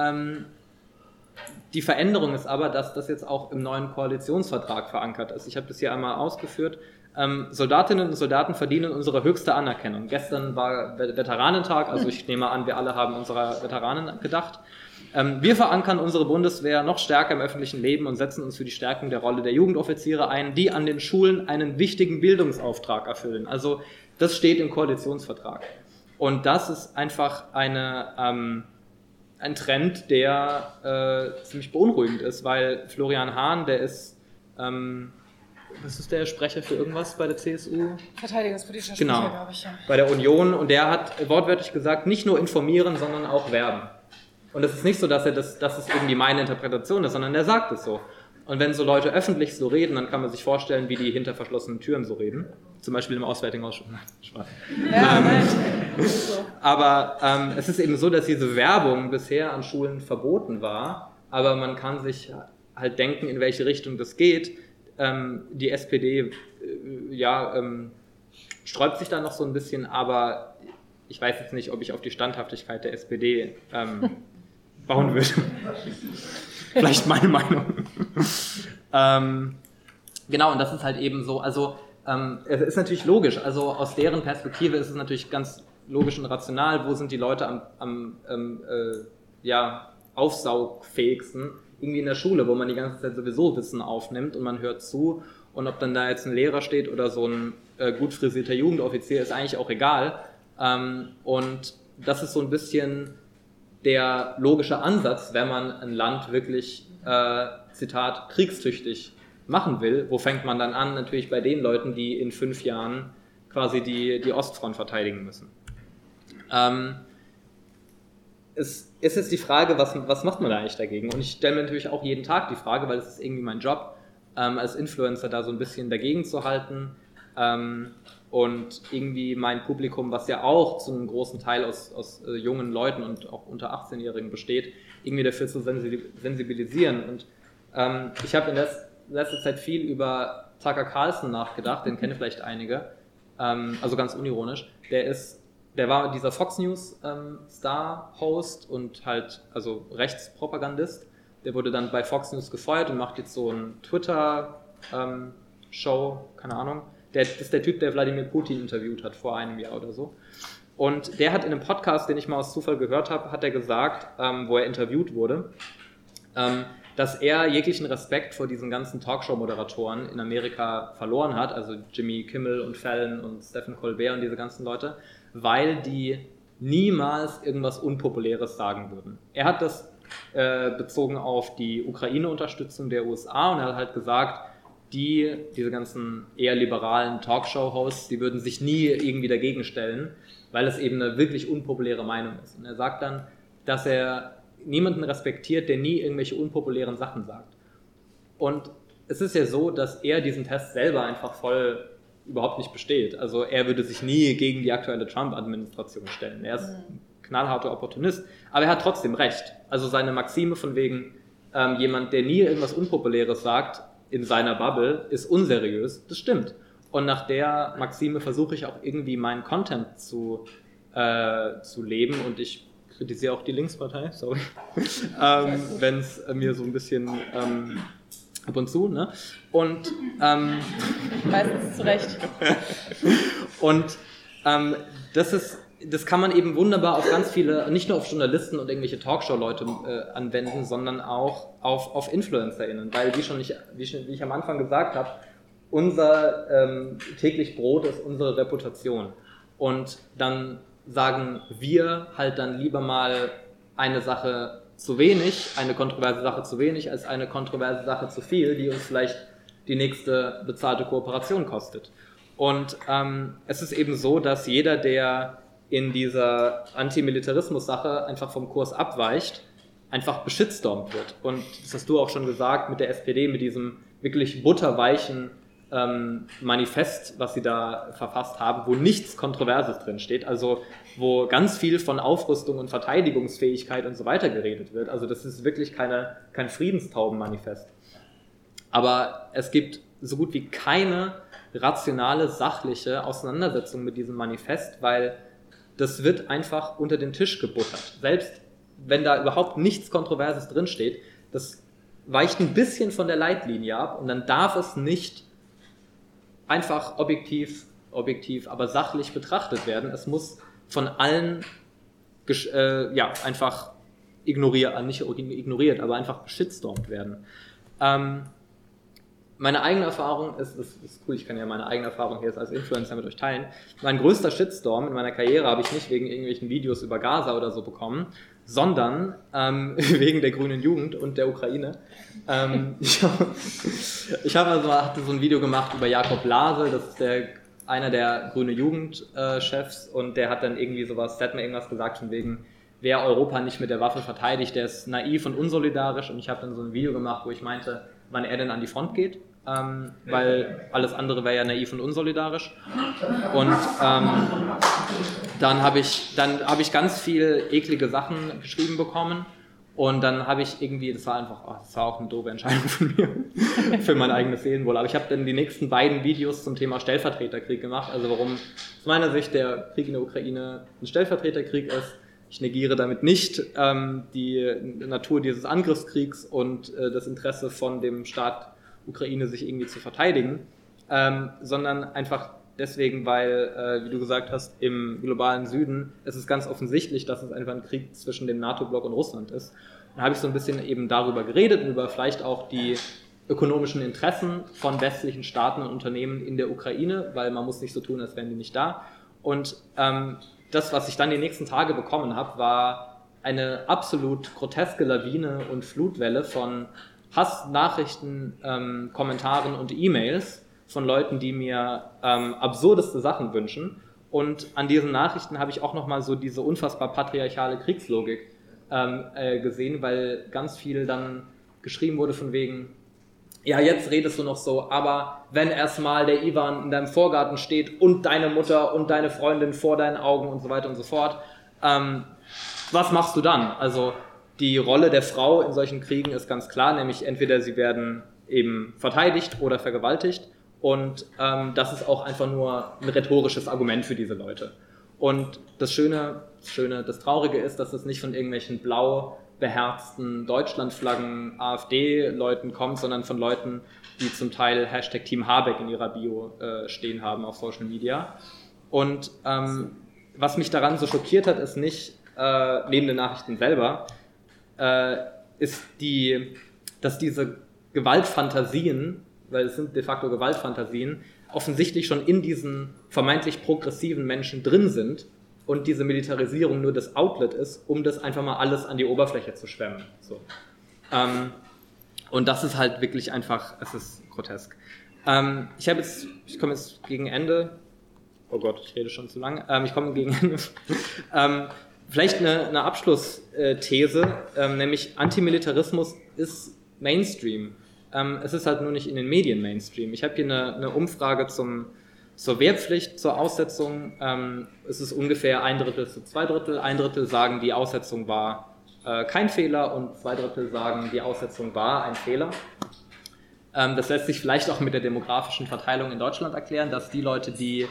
Die Veränderung ist aber, dass das jetzt auch im neuen Koalitionsvertrag verankert ist. Ich habe das hier einmal ausgeführt. Soldatinnen und Soldaten verdienen unsere höchste Anerkennung. Gestern war Veteranentag, also ich nehme an, wir alle haben unserer Veteranen gedacht. Wir verankern unsere Bundeswehr noch stärker im öffentlichen Leben und setzen uns für die Stärkung der Rolle der Jugendoffiziere ein, die an den Schulen einen wichtigen Bildungsauftrag erfüllen. Also das steht im Koalitionsvertrag. Und das ist einfach ein Trend, der ziemlich beunruhigend ist, weil Florian Hahn, der ist, was ist der Sprecher für irgendwas bei der CSU? Verteidigungspolitischer Sprecher, genau, glaube ich. Ja. Bei der Union, und der hat wortwörtlich gesagt, nicht nur informieren, sondern auch werben. Und es ist nicht so, dass es irgendwie meine Interpretation ist, sondern er sagt es so. Und wenn so Leute öffentlich so reden, dann kann man sich vorstellen, wie die hinter verschlossenen Türen so reden. Zum Beispiel im Auswärtigen Ausschuss. Nein, Spaß. Ja, aber es ist eben so, dass diese Werbung bisher an Schulen verboten war, aber man kann sich halt denken, in welche Richtung das geht. Die SPD sträubt sich da noch so ein bisschen, aber ich weiß jetzt nicht, ob ich auf die Standhaftigkeit der SPD bauen würde. Vielleicht meine Meinung. Genau, und das ist halt eben so, also es ist natürlich logisch, also aus deren Perspektive ist es natürlich ganz logisch und rational, wo sind die Leute am aufsaugfähigsten, irgendwie in der Schule, wo man die ganze Zeit sowieso Wissen aufnimmt und man hört zu, und ob dann da jetzt ein Lehrer steht oder so ein gut frisierter Jugendoffizier, ist eigentlich auch egal. Und das ist so ein bisschen der logische Ansatz, wenn man ein Land wirklich, Zitat, kriegstüchtig machen will. Wo fängt man dann an? Natürlich bei den Leuten, die in 5 Jahren quasi die Ostfront verteidigen müssen. Es ist jetzt die Frage, was macht man da eigentlich dagegen? Und ich stelle mir natürlich auch jeden Tag die Frage, weil es ist irgendwie mein Job, als Influencer da so ein bisschen dagegen zu halten. Und irgendwie mein Publikum, was ja auch zu einem großen Teil aus jungen Leuten und auch unter 18-Jährigen besteht, irgendwie dafür zu sensibilisieren. Und ich habe in letzter Zeit viel über Tucker Carlson nachgedacht, den kennen vielleicht einige, also ganz unironisch. Der war dieser Fox News Star-Host und halt also Rechtspropagandist. Der wurde dann bei Fox News gefeuert und macht jetzt so ein Twitter-Show, keine Ahnung. Das ist der Typ, der Wladimir Putin interviewt hat vor einem Jahr oder so. Und der hat in einem Podcast, den ich mal aus Zufall gehört habe, hat er gesagt, wo er interviewt wurde, dass er jeglichen Respekt vor diesen ganzen Talkshow-Moderatoren in Amerika verloren hat, also Jimmy Kimmel und Fallon und Stephen Colbert und diese ganzen Leute, weil die niemals irgendwas Unpopuläres sagen würden. Er hat das bezogen auf die Ukraine-Unterstützung der USA und er hat halt gesagt, diese ganzen eher liberalen Talkshow-Hosts, die würden sich nie irgendwie dagegen stellen, weil es eben eine wirklich unpopuläre Meinung ist. Und er sagt dann, dass er niemanden respektiert, der nie irgendwelche unpopulären Sachen sagt. Und es ist ja so, dass er diesen Test selber einfach voll überhaupt nicht besteht. Also er würde sich nie gegen die aktuelle Trump-Administration stellen. Er ist ein knallharter Opportunist, aber er hat trotzdem recht. Also seine Maxime von wegen, jemand, der nie irgendwas Unpopuläres sagt, in seiner Bubble, ist unseriös, das stimmt. Und nach der Maxime versuche ich auch irgendwie meinen Content zu leben und ich kritisiere auch die Linkspartei, sorry, wenn es mir so ein bisschen ab und zu, ne? Und meistens zu Recht. Und das kann man eben wunderbar auf ganz viele, nicht nur auf Journalisten und irgendwelche Talkshow-Leute anwenden, sondern auch auf InfluencerInnen, weil wie ich am Anfang gesagt habe, unser täglich Brot ist unsere Reputation. Und dann sagen wir halt dann lieber mal eine Sache zu wenig, eine kontroverse Sache zu wenig, als eine kontroverse Sache zu viel, die uns vielleicht die nächste bezahlte Kooperation kostet. Und es ist eben so, dass jeder, der in dieser Antimilitarismus-Sache einfach vom Kurs abweicht, einfach beschitstormt wird. Und das hast du auch schon gesagt mit der SPD, mit diesem wirklich butterweichen Manifest, was sie da verfasst haben, wo nichts Kontroverses drin steht, also wo ganz viel von Aufrüstung und Verteidigungsfähigkeit und so weiter geredet wird. Also das ist wirklich kein Friedenstaubenmanifest. Aber es gibt so gut wie keine rationale, sachliche Auseinandersetzung mit diesem Manifest, weil das wird einfach unter den Tisch gebuttert. Selbst wenn da überhaupt nichts Kontroverses drinsteht, das weicht ein bisschen von der Leitlinie ab und dann darf es nicht einfach objektiv, aber sachlich betrachtet werden. Es muss von allen einfach nicht ignoriert, aber einfach shitstormt werden. Meine eigene Erfahrung ist cool, ich kann ja meine eigene Erfahrung hier jetzt als Influencer mit euch teilen. Mein größter Shitstorm in meiner Karriere habe ich nicht wegen irgendwelchen Videos über Gaza oder so bekommen, sondern wegen der grünen Jugend und der Ukraine. Ich hatte so ein Video gemacht über Jakob Lase, das ist einer der grüne Jugend-Chefs, und der hat dann irgendwie der hat mir irgendwas gesagt von wegen, wer Europa nicht mit der Waffe verteidigt, der ist naiv und unsolidarisch, und ich habe dann so ein Video gemacht, wo ich meinte, wann er denn an die Front geht, weil alles andere wäre ja naiv und unsolidarisch. Und dann habe ich ganz viel eklige Sachen geschrieben bekommen, und dann habe ich irgendwie, das war auch eine doofe Entscheidung von mir für mein eigenes Seelenwohl, aber ich habe dann die nächsten beiden Videos zum Thema Stellvertreterkrieg gemacht, also warum aus meiner Sicht der Krieg in der Ukraine ein Stellvertreterkrieg ist. Ich negiere damit nicht die Natur dieses Angriffskriegs und das Interesse von dem Staat Ukraine, sich irgendwie zu verteidigen, sondern einfach deswegen, weil, wie du gesagt hast, im globalen Süden ist es ganz offensichtlich, dass es einfach ein Krieg zwischen dem NATO-Block und Russland ist. Dann habe ich so ein bisschen eben darüber geredet und über vielleicht auch die ökonomischen Interessen von westlichen Staaten und Unternehmen in der Ukraine, weil man muss nicht so tun, als wären die nicht da. Und das, was ich dann die nächsten Tage bekommen habe, war eine absolut groteske Lawine und Flutwelle von Hassnachrichten, Kommentaren und E-Mails von Leuten, die mir absurdeste Sachen wünschen. Und an diesen Nachrichten habe ich auch nochmal so diese unfassbar patriarchale Kriegslogik gesehen, weil ganz viel dann geschrieben wurde von wegen, ja, jetzt redest du noch so, aber wenn erstmal der Ivan in deinem Vorgarten steht und deine Mutter und deine Freundin vor deinen Augen und so weiter und so fort, was machst du dann? Also die Rolle der Frau in solchen Kriegen ist ganz klar, nämlich entweder sie werden eben verteidigt oder vergewaltigt, und das ist auch einfach nur ein rhetorisches Argument für diese Leute. Und das Traurige ist, dass es nicht von irgendwelchen blau beherzten Deutschlandflaggen AfD-Leuten kommt, sondern von Leuten, die zum Teil Hashtag Team Habeck in ihrer Bio stehen haben auf Social Media. Und was mich daran so schockiert hat, ist nicht, neben den Nachrichten selber, ist dass diese Gewaltfantasien, weil es sind de facto Gewaltfantasien, offensichtlich schon in diesen vermeintlich progressiven Menschen drin sind und diese Militarisierung nur das Outlet ist, um das einfach mal alles an die Oberfläche zu schwemmen. So. Und das ist halt wirklich einfach, es ist grotesk. Ich komme jetzt gegen Ende, oh Gott, ich rede schon zu lange, ich komme gegen Ende. Vielleicht eine Abschlussthese, nämlich Antimilitarismus ist Mainstream. Es ist halt nur nicht in den Medien Mainstream. Ich habe hier eine Umfrage zur Wehrpflicht, zur Aussetzung. Es ist ungefähr 1/3 zu 2/3. 1/3 sagen, die Aussetzung war kein Fehler, und 2/3 sagen, die Aussetzung war ein Fehler. Das lässt sich vielleicht auch mit der demografischen Verteilung in Deutschland erklären, dass die Leute, die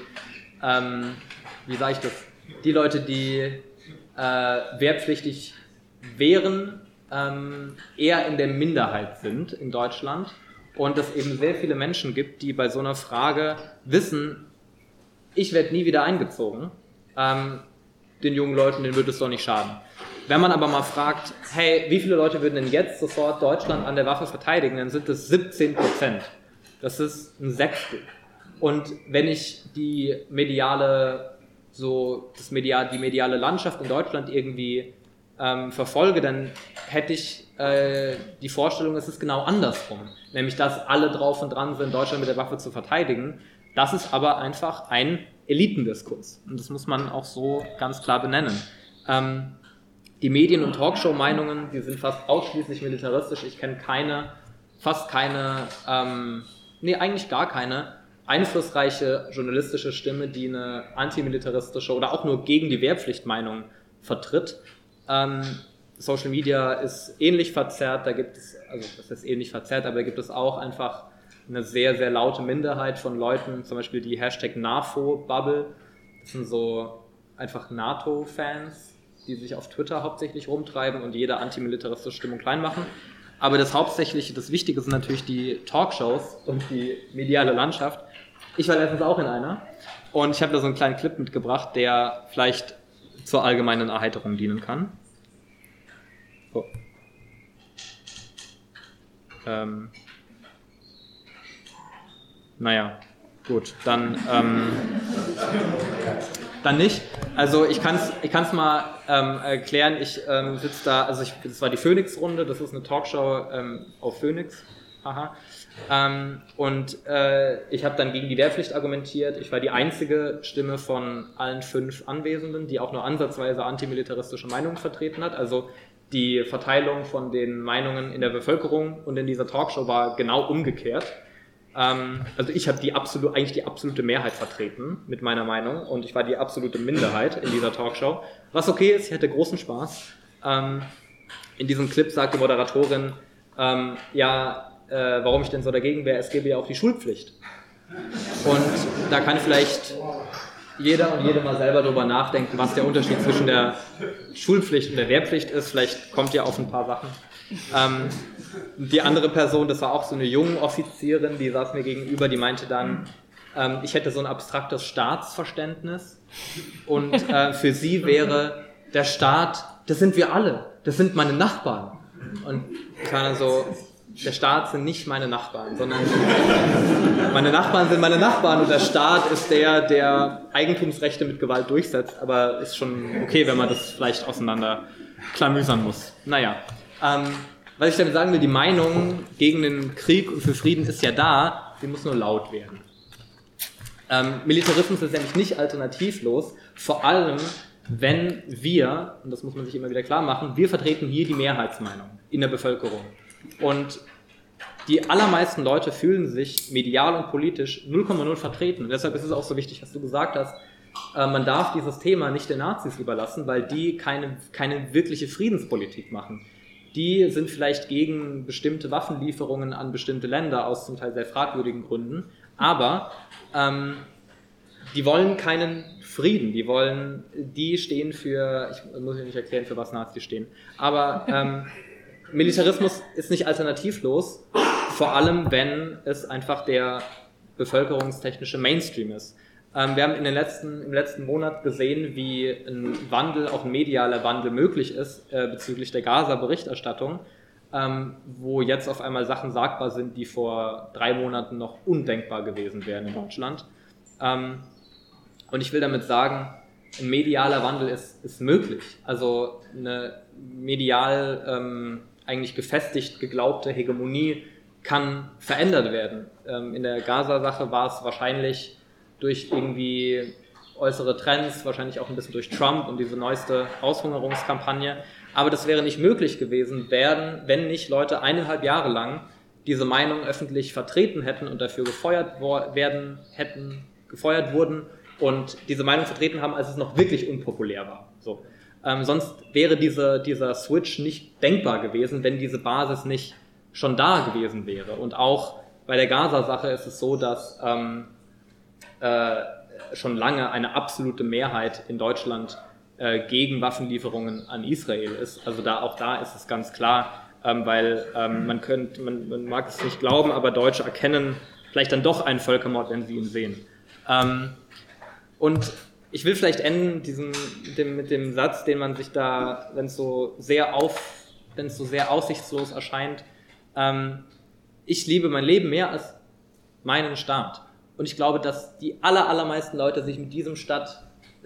wehrpflichtig wären, eher in der Minderheit sind in Deutschland, und es eben sehr viele Menschen gibt, die bei so einer Frage wissen, ich werde nie wieder eingezogen, den jungen Leuten, denen würde es doch nicht schaden. Wenn man aber mal fragt, hey, wie viele Leute würden denn jetzt sofort Deutschland an der Waffe verteidigen, dann sind es 17%. Das ist ein Sechstel. Und wenn ich die mediale Landschaft in Deutschland irgendwie verfolge, dann hätte ich die Vorstellung, es ist genau andersrum. Nämlich, dass alle drauf und dran sind, Deutschland mit der Waffe zu verteidigen. Das ist aber einfach ein Elitendiskurs. Und das muss man auch so ganz klar benennen. Die Medien- und Talkshow-Meinungen, die sind fast ausschließlich militaristisch. Ich kenne fast keine Nee, eigentlich gar keine einflussreiche journalistische Stimme, die eine antimilitaristische oder auch nur gegen die Wehrpflichtmeinung vertritt. Social Media ist ähnlich verzerrt, da gibt es, also das ist ähnlich verzerrt, aber da gibt es auch einfach eine sehr, sehr laute Minderheit von Leuten, zum Beispiel die #NAFO-Bubble, das sind so einfach NATO-Fans, die sich auf Twitter hauptsächlich rumtreiben und jede antimilitaristische Stimmung klein machen. Aber das Wichtige sind natürlich die Talkshows und die mediale Landschaft. Ich war letztens auch in einer und ich habe da so einen kleinen Clip mitgebracht, der vielleicht zur allgemeinen Erheiterung dienen kann. Oh. Naja, gut, dann nicht. Also ich kann's mal erklären. Ich sitze da, das war die Phoenix-Runde, das ist eine Talkshow auf Phoenix. Aha. Und ich habe dann gegen die Wehrpflicht argumentiert. Ich war die einzige Stimme von allen 5 Anwesenden, die auch nur ansatzweise antimilitaristische Meinungen vertreten hat. Also die Verteilung von den Meinungen in der Bevölkerung und in dieser Talkshow war genau umgekehrt. Also ich habe eigentlich die absolute Mehrheit vertreten mit meiner Meinung und ich war die absolute Minderheit in dieser Talkshow. Was okay ist, ich hatte großen Spaß. In diesem Clip sagt die Moderatorin, warum ich denn so dagegen wäre, es gäbe ja auch die Schulpflicht. Und da kann vielleicht jeder und jede mal selber drüber nachdenken, was der Unterschied zwischen der Schulpflicht und der Wehrpflicht ist. Vielleicht kommt ihr auf ein paar Sachen. Die andere Person, das war auch so eine junge Offizierin, die saß mir gegenüber, die meinte dann, ich hätte so ein abstraktes Staatsverständnis und für sie wäre der Staat, das sind wir alle, das sind meine Nachbarn. Und ich war dann so, der Staat sind nicht meine Nachbarn, sondern meine Nachbarn sind meine Nachbarn und der Staat ist der Eigentumsrechte mit Gewalt durchsetzt, aber ist schon okay, wenn man das vielleicht auseinander klamüsern muss. Naja, was ich damit sagen will, die Meinung gegen den Krieg und für Frieden ist ja da, sie muss nur laut werden. Militarismus ist nämlich nicht alternativlos, vor allem wenn wir, und das muss man sich immer wieder klar machen, wir vertreten hier die Mehrheitsmeinung in der Bevölkerung. Und die allermeisten Leute fühlen sich medial und politisch 0,0 vertreten. Und deshalb ist es auch so wichtig, was du gesagt hast, man darf dieses Thema nicht den Nazis überlassen, weil die keine wirkliche Friedenspolitik machen. Die sind vielleicht gegen bestimmte Waffenlieferungen an bestimmte Länder aus zum Teil sehr fragwürdigen Gründen, aber die wollen keinen Frieden, die stehen für, ich muss ja nicht erklären, für was Nazis stehen, aber Militarismus ist nicht alternativlos, vor allem wenn es einfach der bevölkerungstechnische Mainstream ist. Wir haben im letzten Monat gesehen, wie ein Wandel, auch ein medialer Wandel möglich ist bezüglich der Gaza-Berichterstattung, wo jetzt auf einmal Sachen sagbar sind, die vor 3 Monaten noch undenkbar gewesen wären in Deutschland. Und ich will damit sagen, ein medialer Wandel ist möglich. Also eine medial eigentlich gefestigt geglaubte Hegemonie kann verändert werden. In der Gaza-Sache war es wahrscheinlich durch irgendwie äußere Trends, wahrscheinlich auch ein bisschen durch Trump und diese neueste Aushungerungskampagne. Aber das wäre nicht möglich gewesen, wenn nicht Leute 1,5 Jahre lang diese Meinung öffentlich vertreten hätten und dafür gefeuert wurden und diese Meinung vertreten haben, als es noch wirklich unpopulär war. So. Sonst wäre dieser Switch nicht denkbar gewesen, wenn diese Basis nicht schon da gewesen wäre. Und auch bei der Gaza-Sache ist es so, dass schon lange eine absolute Mehrheit in Deutschland gegen Waffenlieferungen an Israel ist. Also auch da ist es ganz klar, weil man mag es nicht glauben, aber Deutsche erkennen vielleicht dann doch einen Völkermord, wenn sie ihn sehen. Und ich will vielleicht enden mit dem Satz, den man sich da, wenn es so sehr aussichtslos erscheint, ich liebe mein Leben mehr als meinen Staat. Und ich glaube, dass die allermeisten Leute sich in diesem Satz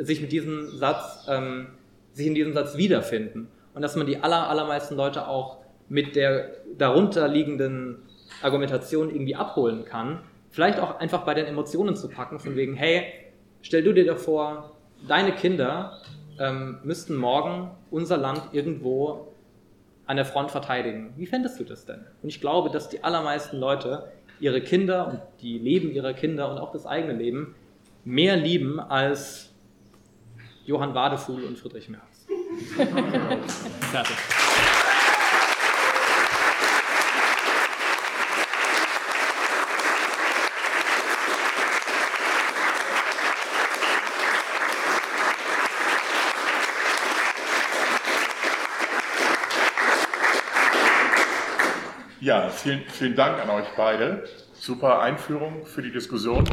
wiederfinden. Und dass man die allermeisten Leute auch mit der darunterliegenden Argumentation irgendwie abholen kann. Vielleicht auch einfach bei den Emotionen zu packen, von wegen, hey, stell du dir doch vor, deine Kinder müssten morgen unser Land irgendwo an der Front verteidigen. Wie fändest du das denn? Und ich glaube, dass die allermeisten Leute ihre Kinder und die Leben ihrer Kinder und auch das eigene Leben mehr lieben als Johann Wadefuhl und Friedrich Merz. Fertig. Ja, vielen Dank an euch beide. Super Einführung für die Diskussion.